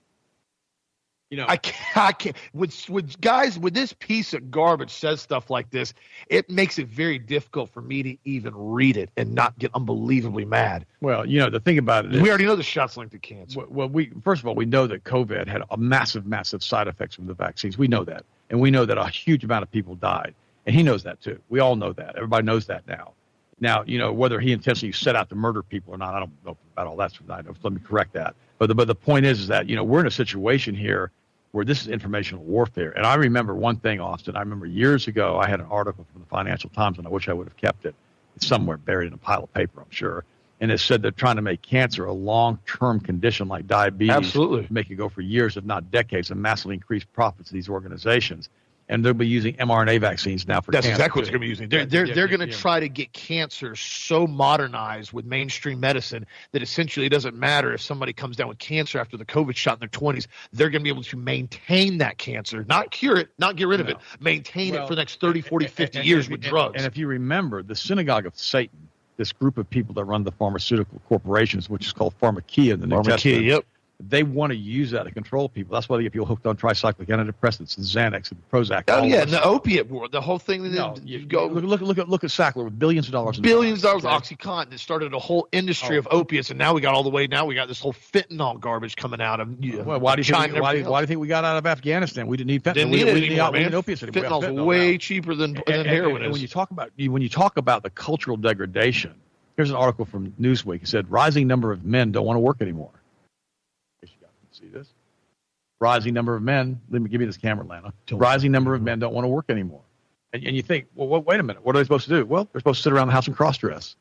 I can't with guys, when this piece of garbage says stuff like this, it makes it very difficult for me to even read it and not get unbelievably mad. Well, the thing about it is, we already know the shot's linked to cancer. Well, first of all, we know that COVID had a massive side effects from the vaccines. We know that. And we know that a huge amount of people died. And he knows that too. We all know that. Everybody knows that now. Now, whether he intentionally set out to murder people or not, I don't know about all that. Let me correct that. But the point is that, we're in a situation here where this is informational warfare. And I remember one thing, Austin. I remember years ago, I had an article from the Financial Times, and I wish I would have kept it. It's somewhere buried in a pile of paper, I'm sure. And it said they're trying to make cancer a long-term condition like diabetes. Absolutely. Make it go for years, if not decades, and massively increase profits of these organizations. And they'll be using mRNA vaccines now for cancer. That's exactly what they're going to be using. They're going to try to get cancer so modernized with mainstream medicine that essentially it doesn't matter if somebody comes down with cancer after the COVID shot in their 20s. They're going to be able to maintain that cancer, not cure it, not get rid of it, maintain it for the next 30, 40, 50 years with drugs. And if you remember, the synagogue of Satan, this group of people that run the pharmaceutical corporations, which is called Pharmakia in the New Testament. Yep. They want to use that to control people. That's why they get people hooked on tricyclic antidepressants and Xanax and Prozac. Oh yeah, and the opiate war, the whole thing. Look at Sackler with billions of dollars. Billions of dollars of OxyContin that started a whole industry of opiates, and now we got all the way. Now we got this whole fentanyl garbage coming out of why do you think we got out of Afghanistan? We didn't need fentanyl. Didn't we need opiates anymore. Fentanyl's way cheaper than heroin. And when you talk about the cultural degradation, here's an article from Newsweek. It said rising number of men don't want to work anymore. See this? Rising number of men. Let me give you this camera, Lana. Rising number of men don't want to work anymore. And you think, well, wait a minute. What are they supposed to do? Well, they're supposed to sit around the house and cross-dress.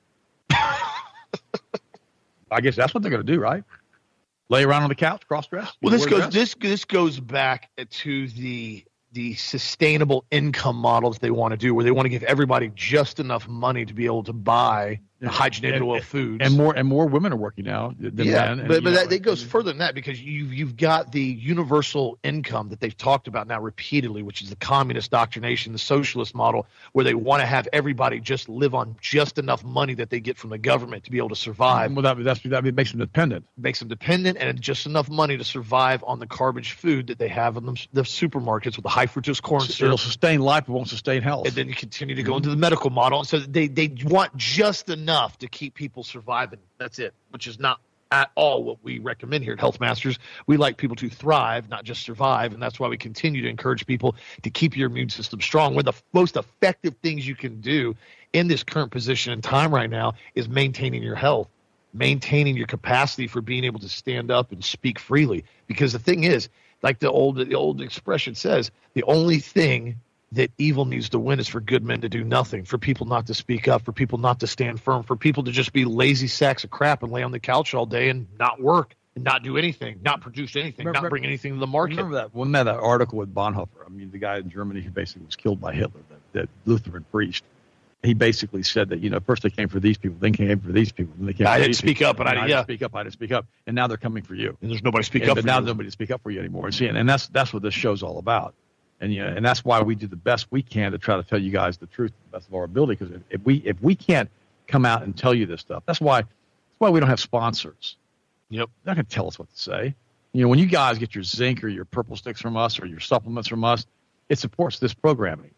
I guess that's what they're going to do, right? Lay around on the couch, cross-dress. Well, this goes back to the sustainable income models they want to do, where they want to give everybody just enough money to be able to buy hydrogenated oil foods. And more women are working now than men. But that goes further than that, because you've got the universal income that they've talked about now repeatedly, which is the communist doctrination, the socialist model, where they want to have everybody just live on just enough money that they get from the government to be able to survive. Well, that makes them dependent. Makes them dependent, and just enough money to survive on the garbage food that they have in the supermarkets with the high fructose corn syrup. It'll sustain life, but won't sustain health. And then you continue to go into the medical model. And so they want just enough to keep people surviving. That's it, which is not at all what we recommend here at Health Masters. We like people to thrive, not just survive, and that's why we continue to encourage people to keep your immune system strong. One of the most effective things you can do in this current position in time right now is maintaining your health, maintaining your capacity for being able to stand up and speak freely. Because the thing is, like the old expression says, the only thing that evil needs to win is for good men to do nothing, for people not to speak up, for people not to stand firm, for people to just be lazy sacks of crap and lay on the couch all day and not work and not do anything, not produce anything, not bring anything to the market. Remember that? Wasn't that article with Bonhoeffer? I mean, the guy in Germany who basically was killed by Hitler, that Lutheran priest. He basically said that, first they came for these people, then came for these people. Then they came I didn't speak up, and I didn't speak up, and now they're coming for you. And there's nobody to speak up for you. But now there's nobody to speak up for you anymore. See, and that's what this show's all about. And that's why we do the best we can to try to tell you guys the truth to the best of our ability. Because if we can't come out and tell you this stuff, that's why we don't have sponsors. Yep, they're not going to tell us what to say. When you guys get your zinc or your purple sticks from us or your supplements from us, it supports this programming.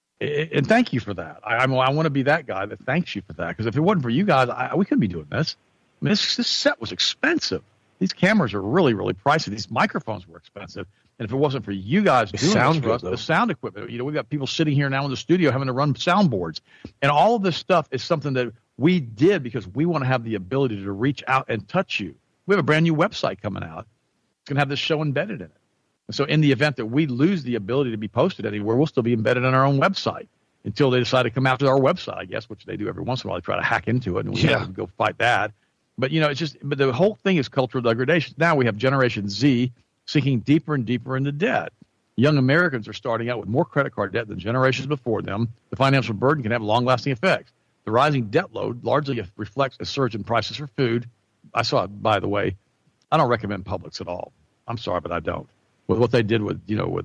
And thank you for that. I want to be that guy that thanks you for that. Because if it wasn't for you guys, we couldn't be doing this. I mean, this set was expensive. These cameras are really, really pricey. These microphones were expensive. And if it wasn't for you guys doing this for us, the sound equipment, we've got people sitting here now in the studio having to run soundboards. And all of this stuff is something that we did because we want to have the ability to reach out and touch you. We have a brand new website coming out. It's going to have this show embedded in it. And so in the event that we lose the ability to be posted anywhere, we'll still be embedded on our own website until they decide to come after our website, I guess, which they do every once in a while. They try to hack into it, and we have to go fight that. But, but the whole thing is cultural degradation. Now we have Generation Z sinking deeper and deeper into debt. Young Americans are starting out with more credit card debt than generations before them. The financial burden can have long-lasting effects. The rising debt load largely reflects a surge in prices for food. I saw it, by the way. I don't recommend Publix at all. I'm sorry, but I don't. With what they did with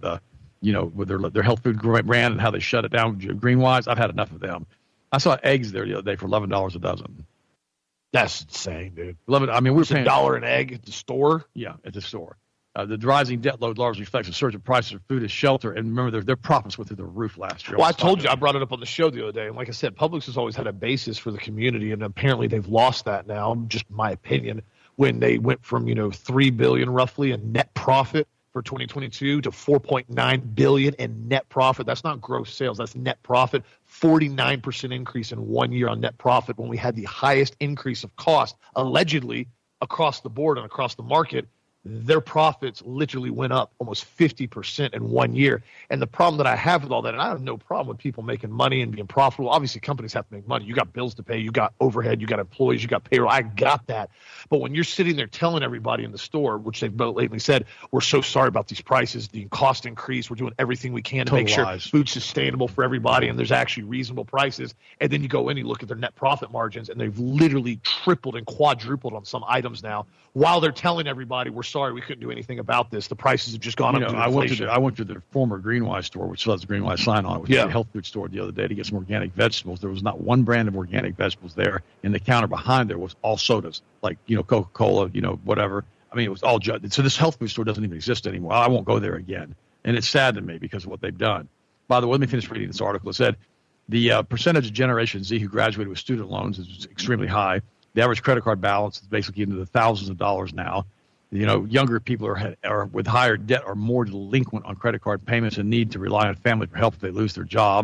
their health food brand and how they shut it down, Greenwise, I've had enough of them. I saw eggs there the other day for $11 a dozen. That's insane, dude. We were paying $1 an egg at the store. Yeah, at the store. The rising debt load largely reflects a surge in prices of food and shelter. And remember, their profits went through the roof last year. Well, I told you, I brought it up on the show the other day. And like I said, Publix has always had a basis for the community, and apparently they've lost that now, just my opinion, when they went from, $3 billion roughly in net profit for 2022 to $4.9 billion in net profit. That's not gross sales. That's net profit. 49% increase in 1 year on net profit when we had the highest increase of cost, allegedly, across the board and across the market. Their profits literally went up almost 50% in 1 year. And the problem that I have with all that, and I have no problem with people making money and being profitable. Obviously, companies have to make money. You got bills to pay. You got overhead. You got employees. You got payroll. I got that. But when you're sitting there telling everybody in the store, which they've lately said, we're so sorry about these prices, the cost increase, we're doing everything we can to make sure food's sustainable for everybody and there's actually reasonable prices. And then you go in and you look at their net profit margins, and they've literally tripled and quadrupled on some items now while they're telling everybody, we're sorry, we couldn't do anything about this. The prices have just gone up. I went to their former Greenwise store, which still has the Greenwise sign on it, which is a health food store the other day to get some organic vegetables. There was not one brand of organic vegetables there. And the counter behind there was all sodas, like, Coca-Cola, whatever. I mean, it was all judged. So this health food store doesn't even exist anymore. I won't go there again. And it's sad to me because of what they've done. By the way, let me finish reading this article. It said the percentage of Generation Z who graduated with student loans is extremely high. The average credit card balance is basically into the thousands of dollars now. Younger people are with higher debt are more delinquent on credit card payments and need to rely on family for help if they lose their job.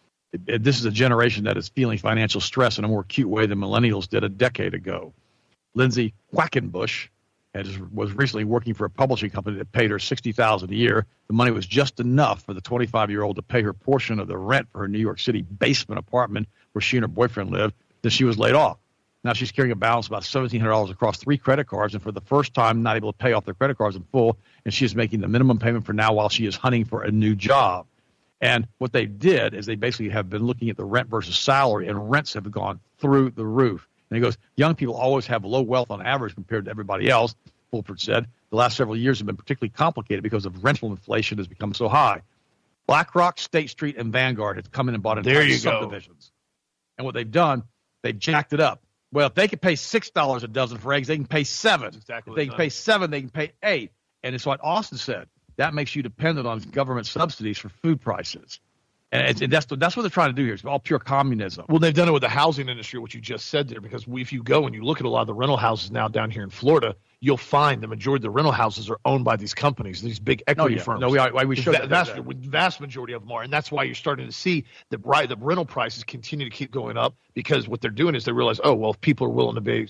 This is a generation that is feeling financial stress in a more acute way than millennials did a decade ago. Lindsay Quackenbush was recently working for a publishing company that paid her $60,000 a year. The money was just enough for the 25-year-old to pay her portion of the rent for her New York City basement apartment where she and her boyfriend lived. Then she was laid off. Now she's carrying a balance of about $1,700 across 3 credit cards, and for the first time, not able to pay off their credit cards in full. And she is making the minimum payment for now while she is hunting for a new job. And what they did is they basically have been looking at the rent versus salary, and rents have gone through the roof. And he goes, young people always have low wealth on average compared to everybody else, Fulford said. The last several years have been particularly complicated because of rental inflation has become so high. BlackRock, State Street, and Vanguard have come in and bought entire subdivisions. And what they've done, they've jacked it up. Well, if they can pay $6 a dozen for eggs, they can pay $7. That's exactly if they can pay $7, they can pay $8. And it's what Austin said. That makes you dependent on government subsidies for food prices. And that's what they're trying to do here. It's all pure communism. Well, they've done it with the housing industry, what you just said there, because if you go and you look at a lot of the rental houses now down here in Florida, you'll find the majority of the rental houses are owned by these companies, these big equity firms. No, we showed that. Vast majority of them are, and that's why you're starting to see the rental prices continue to keep going up, because what they're doing is they realize, oh, well, if people are willing to pay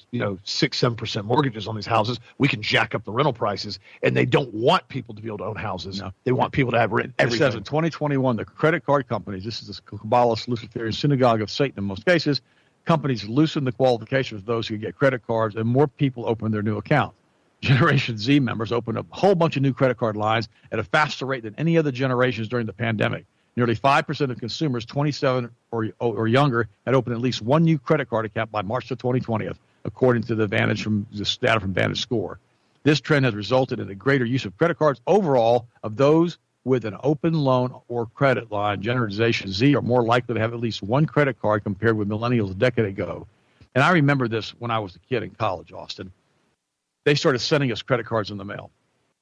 6-7% mortgages on these houses, we can jack up the rental prices, and they don't want people to be able to own houses. No. They want people to have everything. It says in 2021, the credit card companies, this is the Kabbalist Luciferian Synagogue of Satan in most cases, companies loosen the qualifications of those who get credit cards, and more people open their new accounts. Generation Z members opened up a whole bunch of new credit card lines at a faster rate than any other generations during the pandemic. Nearly 5% of consumers 27 or younger had opened at least one new credit card account by March 2020, according to the data from VantageScore. This trend has resulted in a greater use of credit cards overall of those with an open loan or credit line. Generation Z are more likely to have at least one credit card compared with millennials a decade ago. And I remember this when I was a kid in college, Austin. They started sending us credit cards in the mail.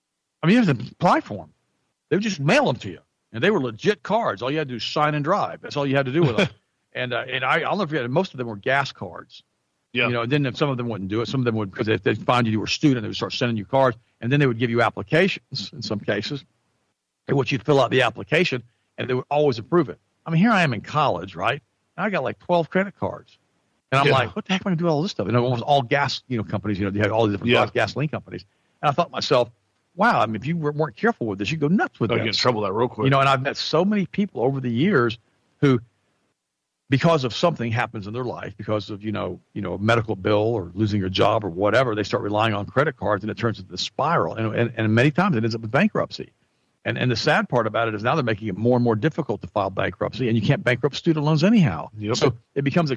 I mean, you have to apply for them. They would just mail them to you. And they were legit cards. All you had to do is sign and drive. That's all you had to do with them. And I'll never forget, most of them were gas cards. Yeah. And then some of them wouldn't do it. Some of them would, because if they find you were a student, they would start sending you cards. And then they would give you applications in some cases. And what you'd fill out the application, and they would always approve it. I mean, here I am in college, right? And I got like 12 credit cards. And I'm like, what the heck am I going to do all this stuff? And it was all gas, companies, they had all these different gasoline companies. And I thought to myself, wow, I mean, if you weren't careful with this, you'd go nuts with this. You get in trouble with that real quick. And I've met so many people over the years who, because of something happens in their life, because of, a medical bill or losing your job or whatever, they start relying on credit cards, and it turns into a spiral. And many times it ends up with bankruptcy. And the sad part about it is now they're making it more and more difficult to file bankruptcy, and you can't bankrupt student loans anyhow. Yep. So it becomes a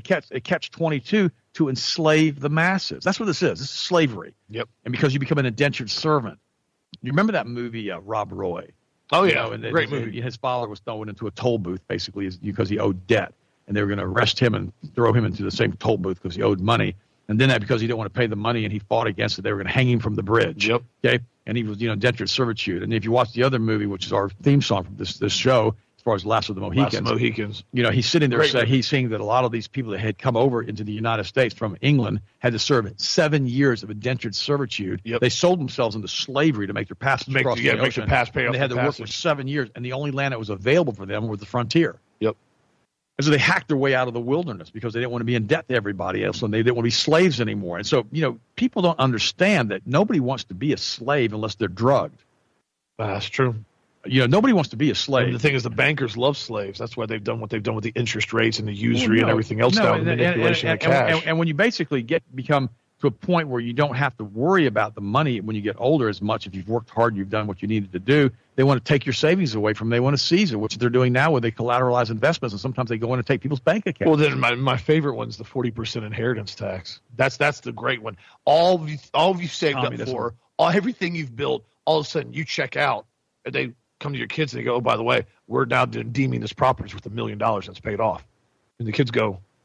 catch-22 to enslave the masses. That's what this is. This is slavery. Yep. And because you become an indentured servant. You remember that movie, Rob Roy? Oh, yeah. Great movie. His father was thrown into a toll booth, basically, because he owed debt. And they were going to arrest him and throw him into the same toll booth because he owed money. And then because he didn't want to pay the money and he fought against it, they were going to hang him from the bridge. Yep. Okay. And he was, indentured servitude. And if you watch the other movie, which is our theme song from this show, as far as Last of the Mohicans. He's sitting there saying, he's seeing that a lot of these people that had come over into the United States from England had to serve 7 years of indentured servitude. Yep. They sold themselves into slavery to make their passage across the ocean. And they had to work for 7 years, and the only land that was available for them was the frontier. Yep. And so they hacked their way out of the wilderness because they didn't want to be in debt to everybody else, and they didn't want to be slaves anymore. And so, people don't understand that nobody wants to be a slave unless they're drugged. That's true. Nobody wants to be a slave. And the thing is, the bankers love slaves. That's why they've done what they've done with the interest rates and the usury and everything else down, the manipulation of cash. And when you basically become to a point where you don't have to worry about the money when you get older as much, if you've worked hard, you've done what you needed to do, they want to take your savings away from them. They want to seize it, which they're doing now where they collateralize investments, and sometimes they go in and take people's bank accounts. Well, then my favorite one's the 40% inheritance tax. That's the great one. All of you saved up for, everything you've built, all of a sudden you check out, and they come to your kids and they go, oh, by the way, we're now deeming this property worth $1 million that's paid off. And the kids go,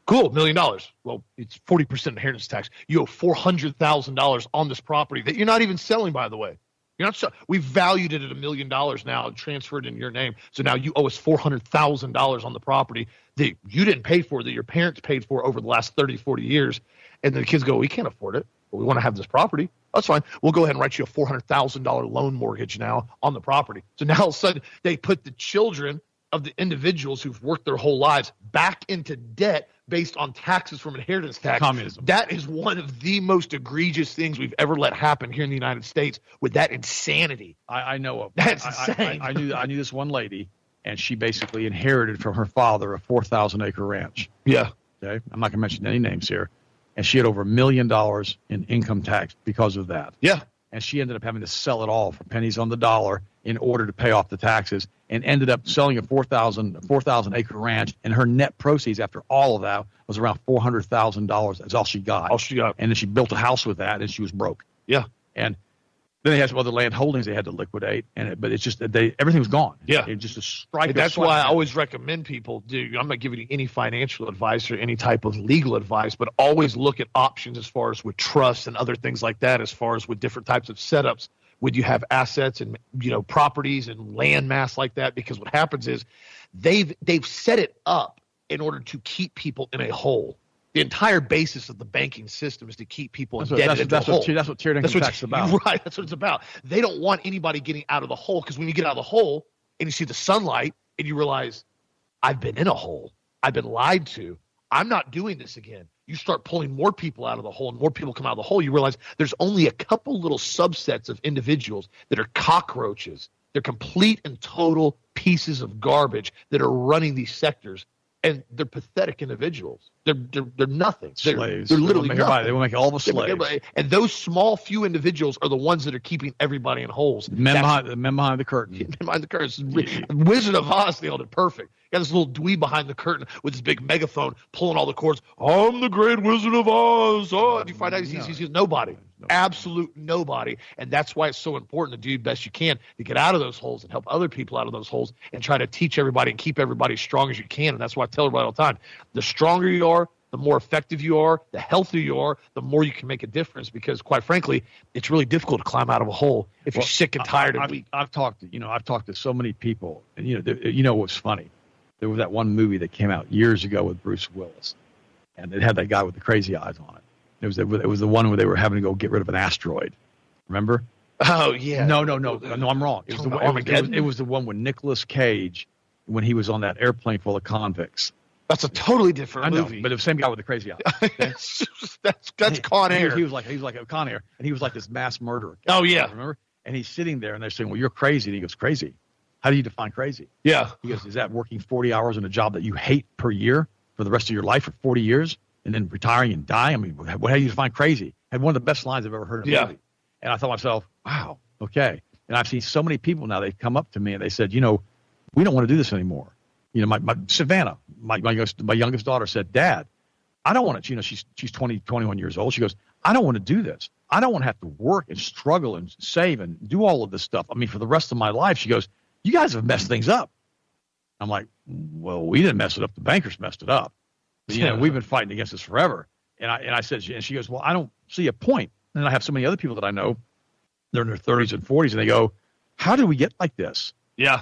Cool, $1 million. Well, it's 40% inheritance tax. You owe $400,000 on this property that you're not even selling, by the way. You're not. We valued it at $1 million now and transferred in your name. So now you owe us $400,000 on the property that you didn't pay for, that your parents paid for over the last 30, 40 years. And the kids go, we can't afford it, but we want to have this property. That's fine. We'll go ahead and write you a $400,000 loan mortgage now on the property. So now all of a sudden they put the children of the individuals who've worked their whole lives back into debt based on taxes from inheritance tax. Communism. That is one of the most egregious things we've ever let happen here in the United States with that insanity. I know of. That's insane. I knew this one lady, and she basically inherited from her father a 4,000-acre ranch. Yeah. Okay, I'm not going to mention any names here. And she had over $1 million in income tax because of that. Yeah. And she ended up having to sell it all for pennies on the dollar in order to pay off the taxes, and ended up selling a 4,000-acre ranch. And her net proceeds after all of that was around $400,000. That's all she got. All she got. And then she built a house with that, and she was broke. Yeah. And then they had some other land holdings they had to liquidate, but it's just that everything was gone. Yeah. It just a strike. And that's why I always recommend people I'm not giving you any financial advice or any type of legal advice, but always look at options as far as with trust and other things like that, as far as with different types of setups. Would you have assets and properties and land mass like that? Because what happens is they've set it up in order to keep people in a hole. The entire basis of the banking system is to keep people indebted into a hole. That's what tiered income tax is about. Right, that's what it's about. They don't want anybody getting out of the hole, because when you get out of the hole and you see the sunlight and you realize, I've been in a hole, I've been lied to, I'm not doing this again. You start pulling more people out of the hole, and more people come out of the hole. You realize there's only a couple little subsets of individuals that are cockroaches. They're complete and total pieces of garbage that are running these sectors. And they're pathetic individuals. They're nothing. Slaves. They're literally nothing. They will make all the slaves. And those small few individuals are the ones that are keeping everybody in holes. Men behind the curtain. Men behind the curtain. Wizard of Oz nailed it perfect. Got this little dweeb behind the curtain with this big megaphone pulling all the cords. I'm the great Wizard of Oz. Oh, and you find out he's nobody. Absolute nobody. And that's why it's so important to do the best you can to get out of those holes and help other people out of those holes and try to teach everybody and keep everybody as strong as you can. And that's why I tell everybody all the time, the stronger you are, the more effective you are, the healthier you are, the more you can make a difference, because quite frankly, it's really difficult to climb out of a hole if you're sick and tired and weak. I've talked to so many people, and what's funny? There was that one movie that came out years ago with Bruce Willis, and it had that guy with the crazy eyes on it. It was the one where they were having to go get rid of an asteroid. Remember? Oh yeah. No, I'm wrong. It was the one with Nicolas Cage when he was on that airplane full of convicts. That's a totally different movie. But it was the same guy with the crazy eyes. Okay? that's Con Air. He was like a Con Air, and he was like this mass murderer. Oh yeah. Remember? And he's sitting there, and they're saying, "Well, you're crazy." And he goes, "Crazy? How do you define crazy?" Yeah. He goes, "Is that working 40 hours in a job that you hate per year for the rest of your life for 40 years? And then retiring and dying? I mean, how do you define crazy?" Had one of the best lines I've ever heard in a movie. And I thought to myself, wow, okay. And I've seen so many people now, they've come up to me and they said, we don't want to do this anymore. My Savannah, my youngest daughter said, "Dad, I don't want to," she's 20, 21 years old. She goes, "I don't want to do this. I don't want to have to work and struggle and save and do all of this stuff. I mean, for the rest of my life." She goes, "You guys have messed things up." I'm like, "Well, we didn't mess it up. The bankers messed it up. We've been fighting against this forever." And I said, and she goes, "Well, I don't see a point." And I have so many other people that I know, they're in their 30s and 40s, and they go, "How did we get like this?" Yeah.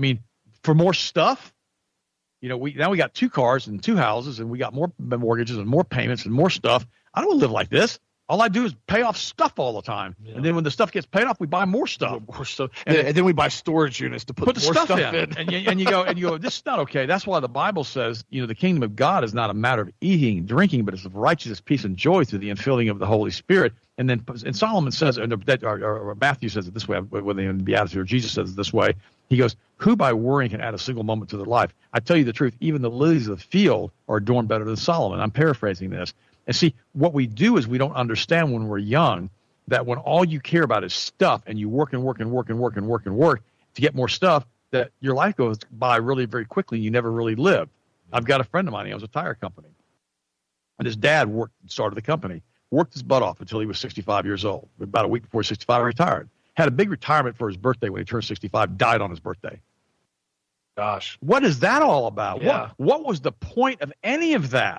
For more stuff, we got 2 cars and 2 houses, and we got more mortgages and more payments and more stuff. I don't want to live like this. All I do is pay off stuff all the time. Yeah. And then when the stuff gets paid off, we buy more stuff. And then we buy storage units to put the more stuff in. And you go, this is not okay. That's why the Bible says, the kingdom of God is not a matter of eating and drinking, but it's of righteousness, peace, and joy through the infilling of the Holy Spirit. And Solomon says, or Matthew says it this way, whether in Beatitude, or Jesus says it this way. He goes, "Who by worrying can add a single moment to their life? I tell you the truth, even the lilies of the field are adorned better than Solomon." I'm paraphrasing this. And see, what we do is we don't understand when we're young that when all you care about is stuff and you work and work and work and work and work and work to get more stuff, that your life goes by really very quickly and you never really live. I've got a friend of mine, he owns a tire company. And his dad started the company, worked his butt off until he was 65 years old. About a week before 65, retired. Had a big retirement for his birthday when he turned 65, died on his birthday. Gosh. What is that all about? Yeah. What was the point of any of that?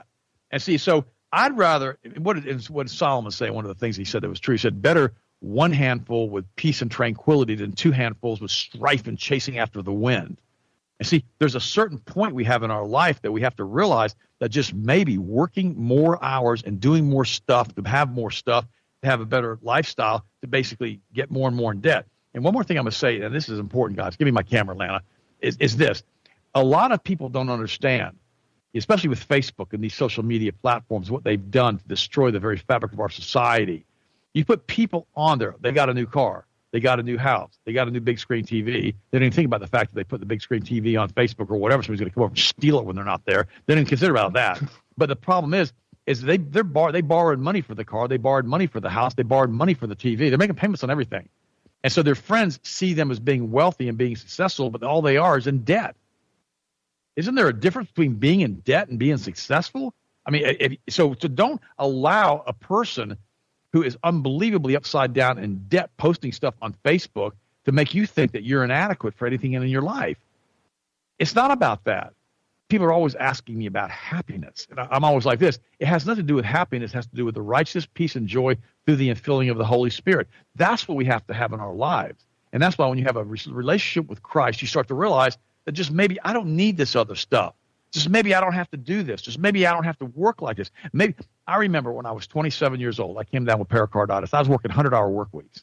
And see, so I'd rather, what did Solomon say? One of the things he said that was true. He said, better one handful with peace and tranquility than two handfuls with strife and chasing after the wind. And see, there's a certain point we have in our life that we have to realize that just maybe working more hours and doing more stuff to have more stuff, to have a better lifestyle, to basically get more and more in debt. And one more thing I'm going to say, and this is important, guys, give me my camera, Lana, is this. A lot of people don't understand, especially with Facebook and these social media platforms, what they've done to destroy the very fabric of our society. You put people on there, they got a new car, they got a new house, they got a new big screen TV. They didn't think about the fact that they put the big screen TV on Facebook or whatever, somebody's going to come over and steal it when they're not there. They didn't consider about that. But the problem is they borrowed money for the car, they borrowed money for the house, they borrowed money for the TV. They're making payments on everything. And so their friends see them as being wealthy and being successful, but all they are is in debt. Isn't there a difference between being in debt and being successful? I mean, so don't allow a person who is unbelievably upside down in debt posting stuff on Facebook to make you think that you're inadequate for anything in your life. It's not about that. People are always asking me about happiness. And I'm always like this. It has nothing to do with happiness. It has to do with the righteousness, peace, and joy through the infilling of the Holy Spirit. That's what we have to have in our lives. And that's why when you have a relationship with Christ, you start to realize that just maybe I don't need this other stuff. Just maybe I don't have to do this. Just maybe I don't have to work like this. Maybe I remember when I was 27 years old, I came down with pericarditis. I was working 100-hour work weeks.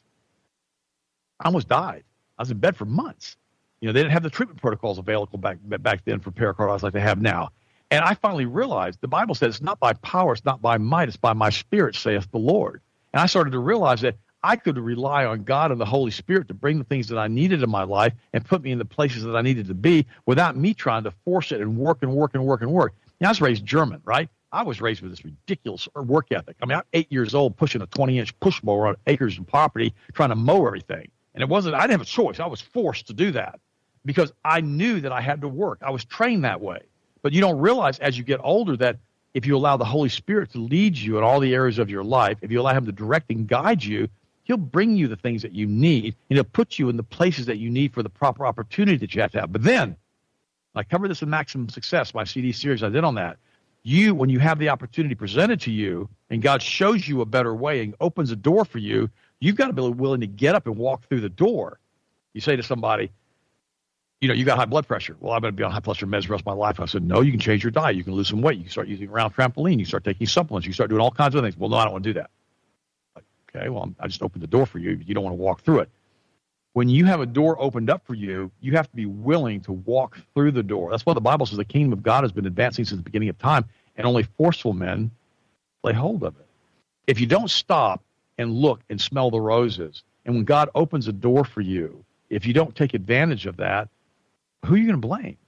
I almost died. I was in bed for months. They didn't have the treatment protocols available back then for pericarditis like they have now. And I finally realized the Bible says it's not by power, it's not by might, it's by my spirit, saith the Lord. And I started to realize that I could rely on God and the Holy Spirit to bring the things that I needed in my life and put me in the places that I needed to be without me trying to force it and work and work and work and work. Now, I was raised German, right? I was raised with this ridiculous work ethic. I mean, I'm 8 years old pushing a 20-inch push mower on acres of property trying to mow everything. And I didn't have a choice. I was forced to do that because I knew that I had to work. I was trained that way. But you don't realize as you get older that if you allow the Holy Spirit to lead you in all the areas of your life, if you allow him to direct and guide you, he'll bring you the things that you need, and he'll put you in the places that you need for the proper opportunity that you have to have. But then, I covered this in Maximum Success, my CD series I did on that. When you have the opportunity presented to you, and God shows you a better way and opens a door for you, you've got to be willing to get up and walk through the door. You say to somebody, you got high blood pressure. Well, I'm going to be on high blood pressure meds the rest of my life. I said, no, you can change your diet. You can lose some weight. You can start using around trampoline. You start taking supplements. You start doing all kinds of things. Well, no, I don't want to do that. Okay, well, I just opened the door for you. You don't want to walk through it. When you have a door opened up for you, you have to be willing to walk through the door. That's why the Bible says the kingdom of God has been advancing since the beginning of time, and only forceful men lay hold of it. If you don't stop and look and smell the roses, and when God opens a door for you, if you don't take advantage of that, who are you going to blame?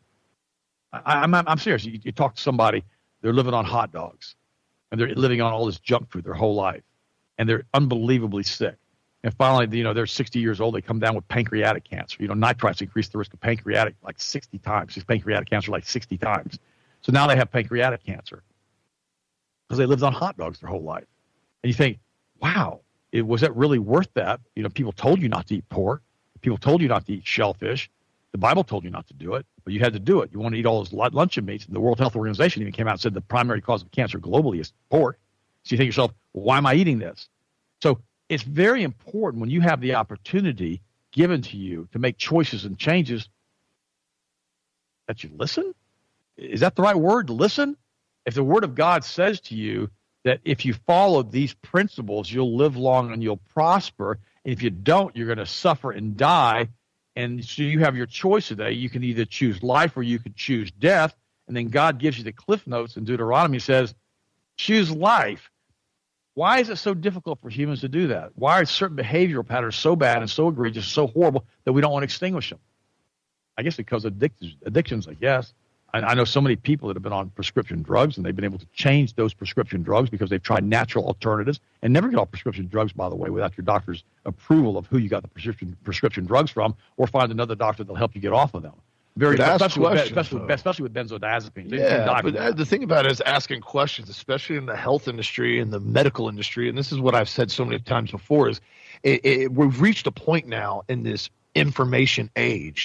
I'm serious. You talk to somebody, they're living on hot dogs, and they're living on all this junk food their whole life. And they're unbelievably sick. And finally, they're 60 years old. They come down with pancreatic cancer. Nitrites increase the risk of pancreatic like 60 times. Just pancreatic cancer like 60 times. So now they have pancreatic cancer because they lived on hot dogs their whole life. And you think, wow, was that really worth that? People told you not to eat pork. People told you not to eat shellfish. The Bible told you not to do it, but you had to do it. You want to eat all those luncheon meats. And the World Health Organization even came out and said the primary cause of cancer globally is pork. So you think to yourself, well, why am I eating this? So it's very important when you have the opportunity given to you to make choices and changes that you listen. Is that the right word, to listen? If the Word of God says to you that if you follow these principles, you'll live long and you'll prosper. And if you don't, you're going to suffer and die. And so you have your choice today. You can either choose life or you can choose death. And then God gives you the cliff notes in Deuteronomy, says, choose life. Why is it so difficult for humans to do that? Why are certain behavioral patterns so bad and so egregious, so horrible that we don't want to extinguish them? I guess because addictions, I guess. I know so many people that have been on prescription drugs, and they've been able to change those prescription drugs because they've tried natural alternatives, and never get off prescription drugs, by the way, without your doctor's approval of who you got the prescription drugs from, or find another doctor that'll help you get off of them. Especially with benzodiazepines. Yeah, but the thing about it is asking questions, especially in the health industry and the medical industry, and this is what I've said so many times before, is we've reached a point now in this information age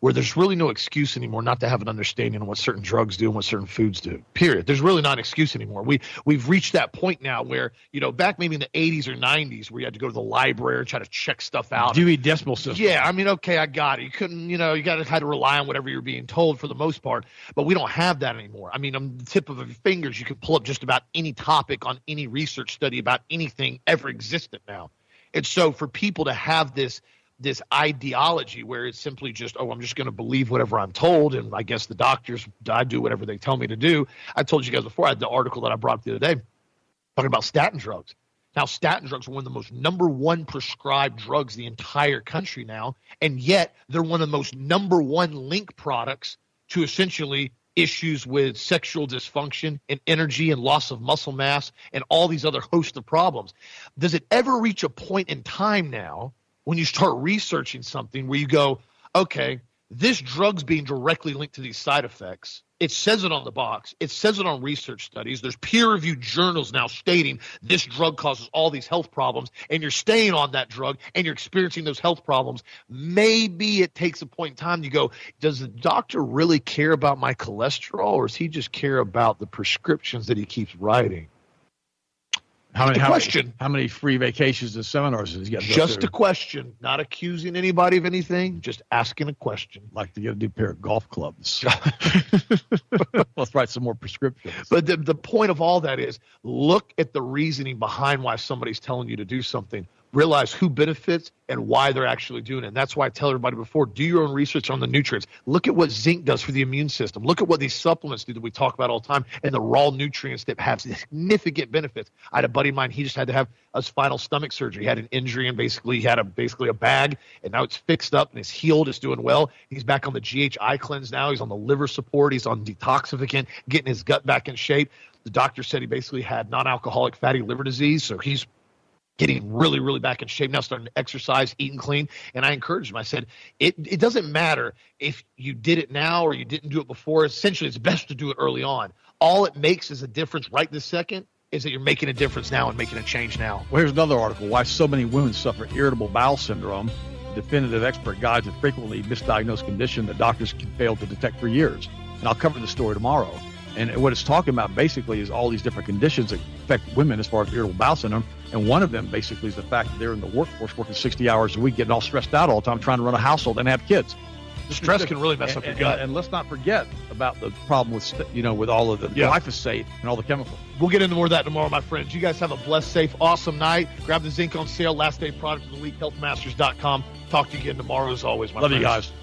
where there's really no excuse anymore not to have an understanding of what certain drugs do and what certain foods do, period. There's really not an excuse anymore. We've reached that point now where, back maybe in the 80s or 90s where you had to go to the library and try to check stuff out. Dewey Decimal System. Yeah, I mean, okay, I got it. You couldn't, you had to rely on whatever you're being told for the most part, but we don't have that anymore. I mean, on the tip of your fingers, you can pull up just about any topic on any research study about anything ever existent now. And so for people to have this ideology where it's simply just, I'm just going to believe whatever I'm told, and I guess the doctors, I do whatever they tell me to do. I told you guys before, I had the article that I brought up the other day talking about statin drugs. Now, statin drugs are one of the most number one prescribed drugs in the entire country now, and yet they're one of the most number one link products to essentially issues with sexual dysfunction and energy and loss of muscle mass and all these other host of problems. Does it ever reach a point in time now when you start researching something where you go, okay, this drug's being directly linked to these side effects. It says it on the box. It says it on research studies. There's peer-reviewed journals now stating this drug causes all these health problems, and you're staying on that drug, and you're experiencing those health problems. Maybe it takes a point in time you go, does the doctor really care about my cholesterol, or does he just care about the prescriptions that he keeps writing? How many free vacations and seminars has he got? Just a question, not accusing anybody of anything, just asking a question. Like to get a new pair of golf clubs. Let's write some more prescriptions. But the point of all that is, look at the reasoning behind why somebody's telling you to do something. Realize who benefits and why they're actually doing it. And that's why I tell everybody before, do your own research on the nutrients. Look at what zinc does for the immune system. Look at what these supplements do that we talk about all the time, and the raw nutrients that have significant benefits. I had a buddy of mine, he just had to have a spinal stomach surgery. He had an injury, and basically he had a bag, and now it's fixed up and it's healed. It's doing well. He's back on the GHI cleanse now. He's on the liver support. He's on detoxificant, getting his gut back in shape. The doctor said he basically had non-alcoholic fatty liver disease, so he's getting really, really back in shape now, starting to exercise, eating clean. And I encouraged him. I said, it doesn't matter if you did it now or you didn't do it before. Essentially, it's best to do it early on. All it makes is a difference right this second is that you're making a difference now and making a change now. Well, here's another article, Why So Many Women Suffer Irritable Bowel Syndrome, definitive expert guides a frequently misdiagnosed condition that doctors can fail to detect for years. And I'll cover the story tomorrow. And what it's talking about basically is all these different conditions that affect women as far as irritable bowel syndrome. And one of them basically is the fact that they're in the workforce working 60 hours a week, getting all stressed out all the time, trying to run a household and have kids. The stress can really mess up your gut. And let's not forget about the problem with, with all of the glyphosate and all the chemicals. We'll get into more of that tomorrow, my friends. You guys have a blessed, safe, awesome night. Grab the zinc on sale, last day product of the week, healthmasters.com. Talk to you again tomorrow as always, my friends. Love you guys.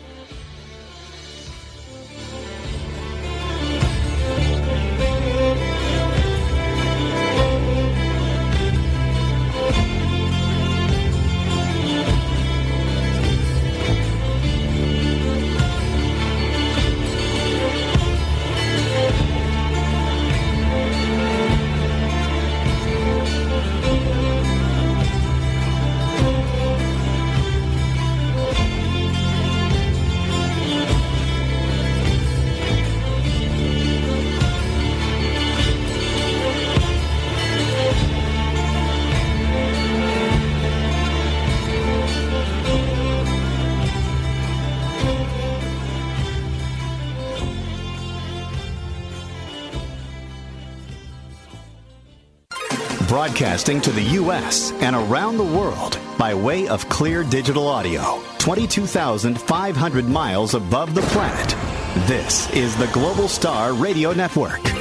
Broadcasting to the U.S. and around the world by way of clear digital audio, 22,500 miles above the planet. This is the Global Star Radio Network.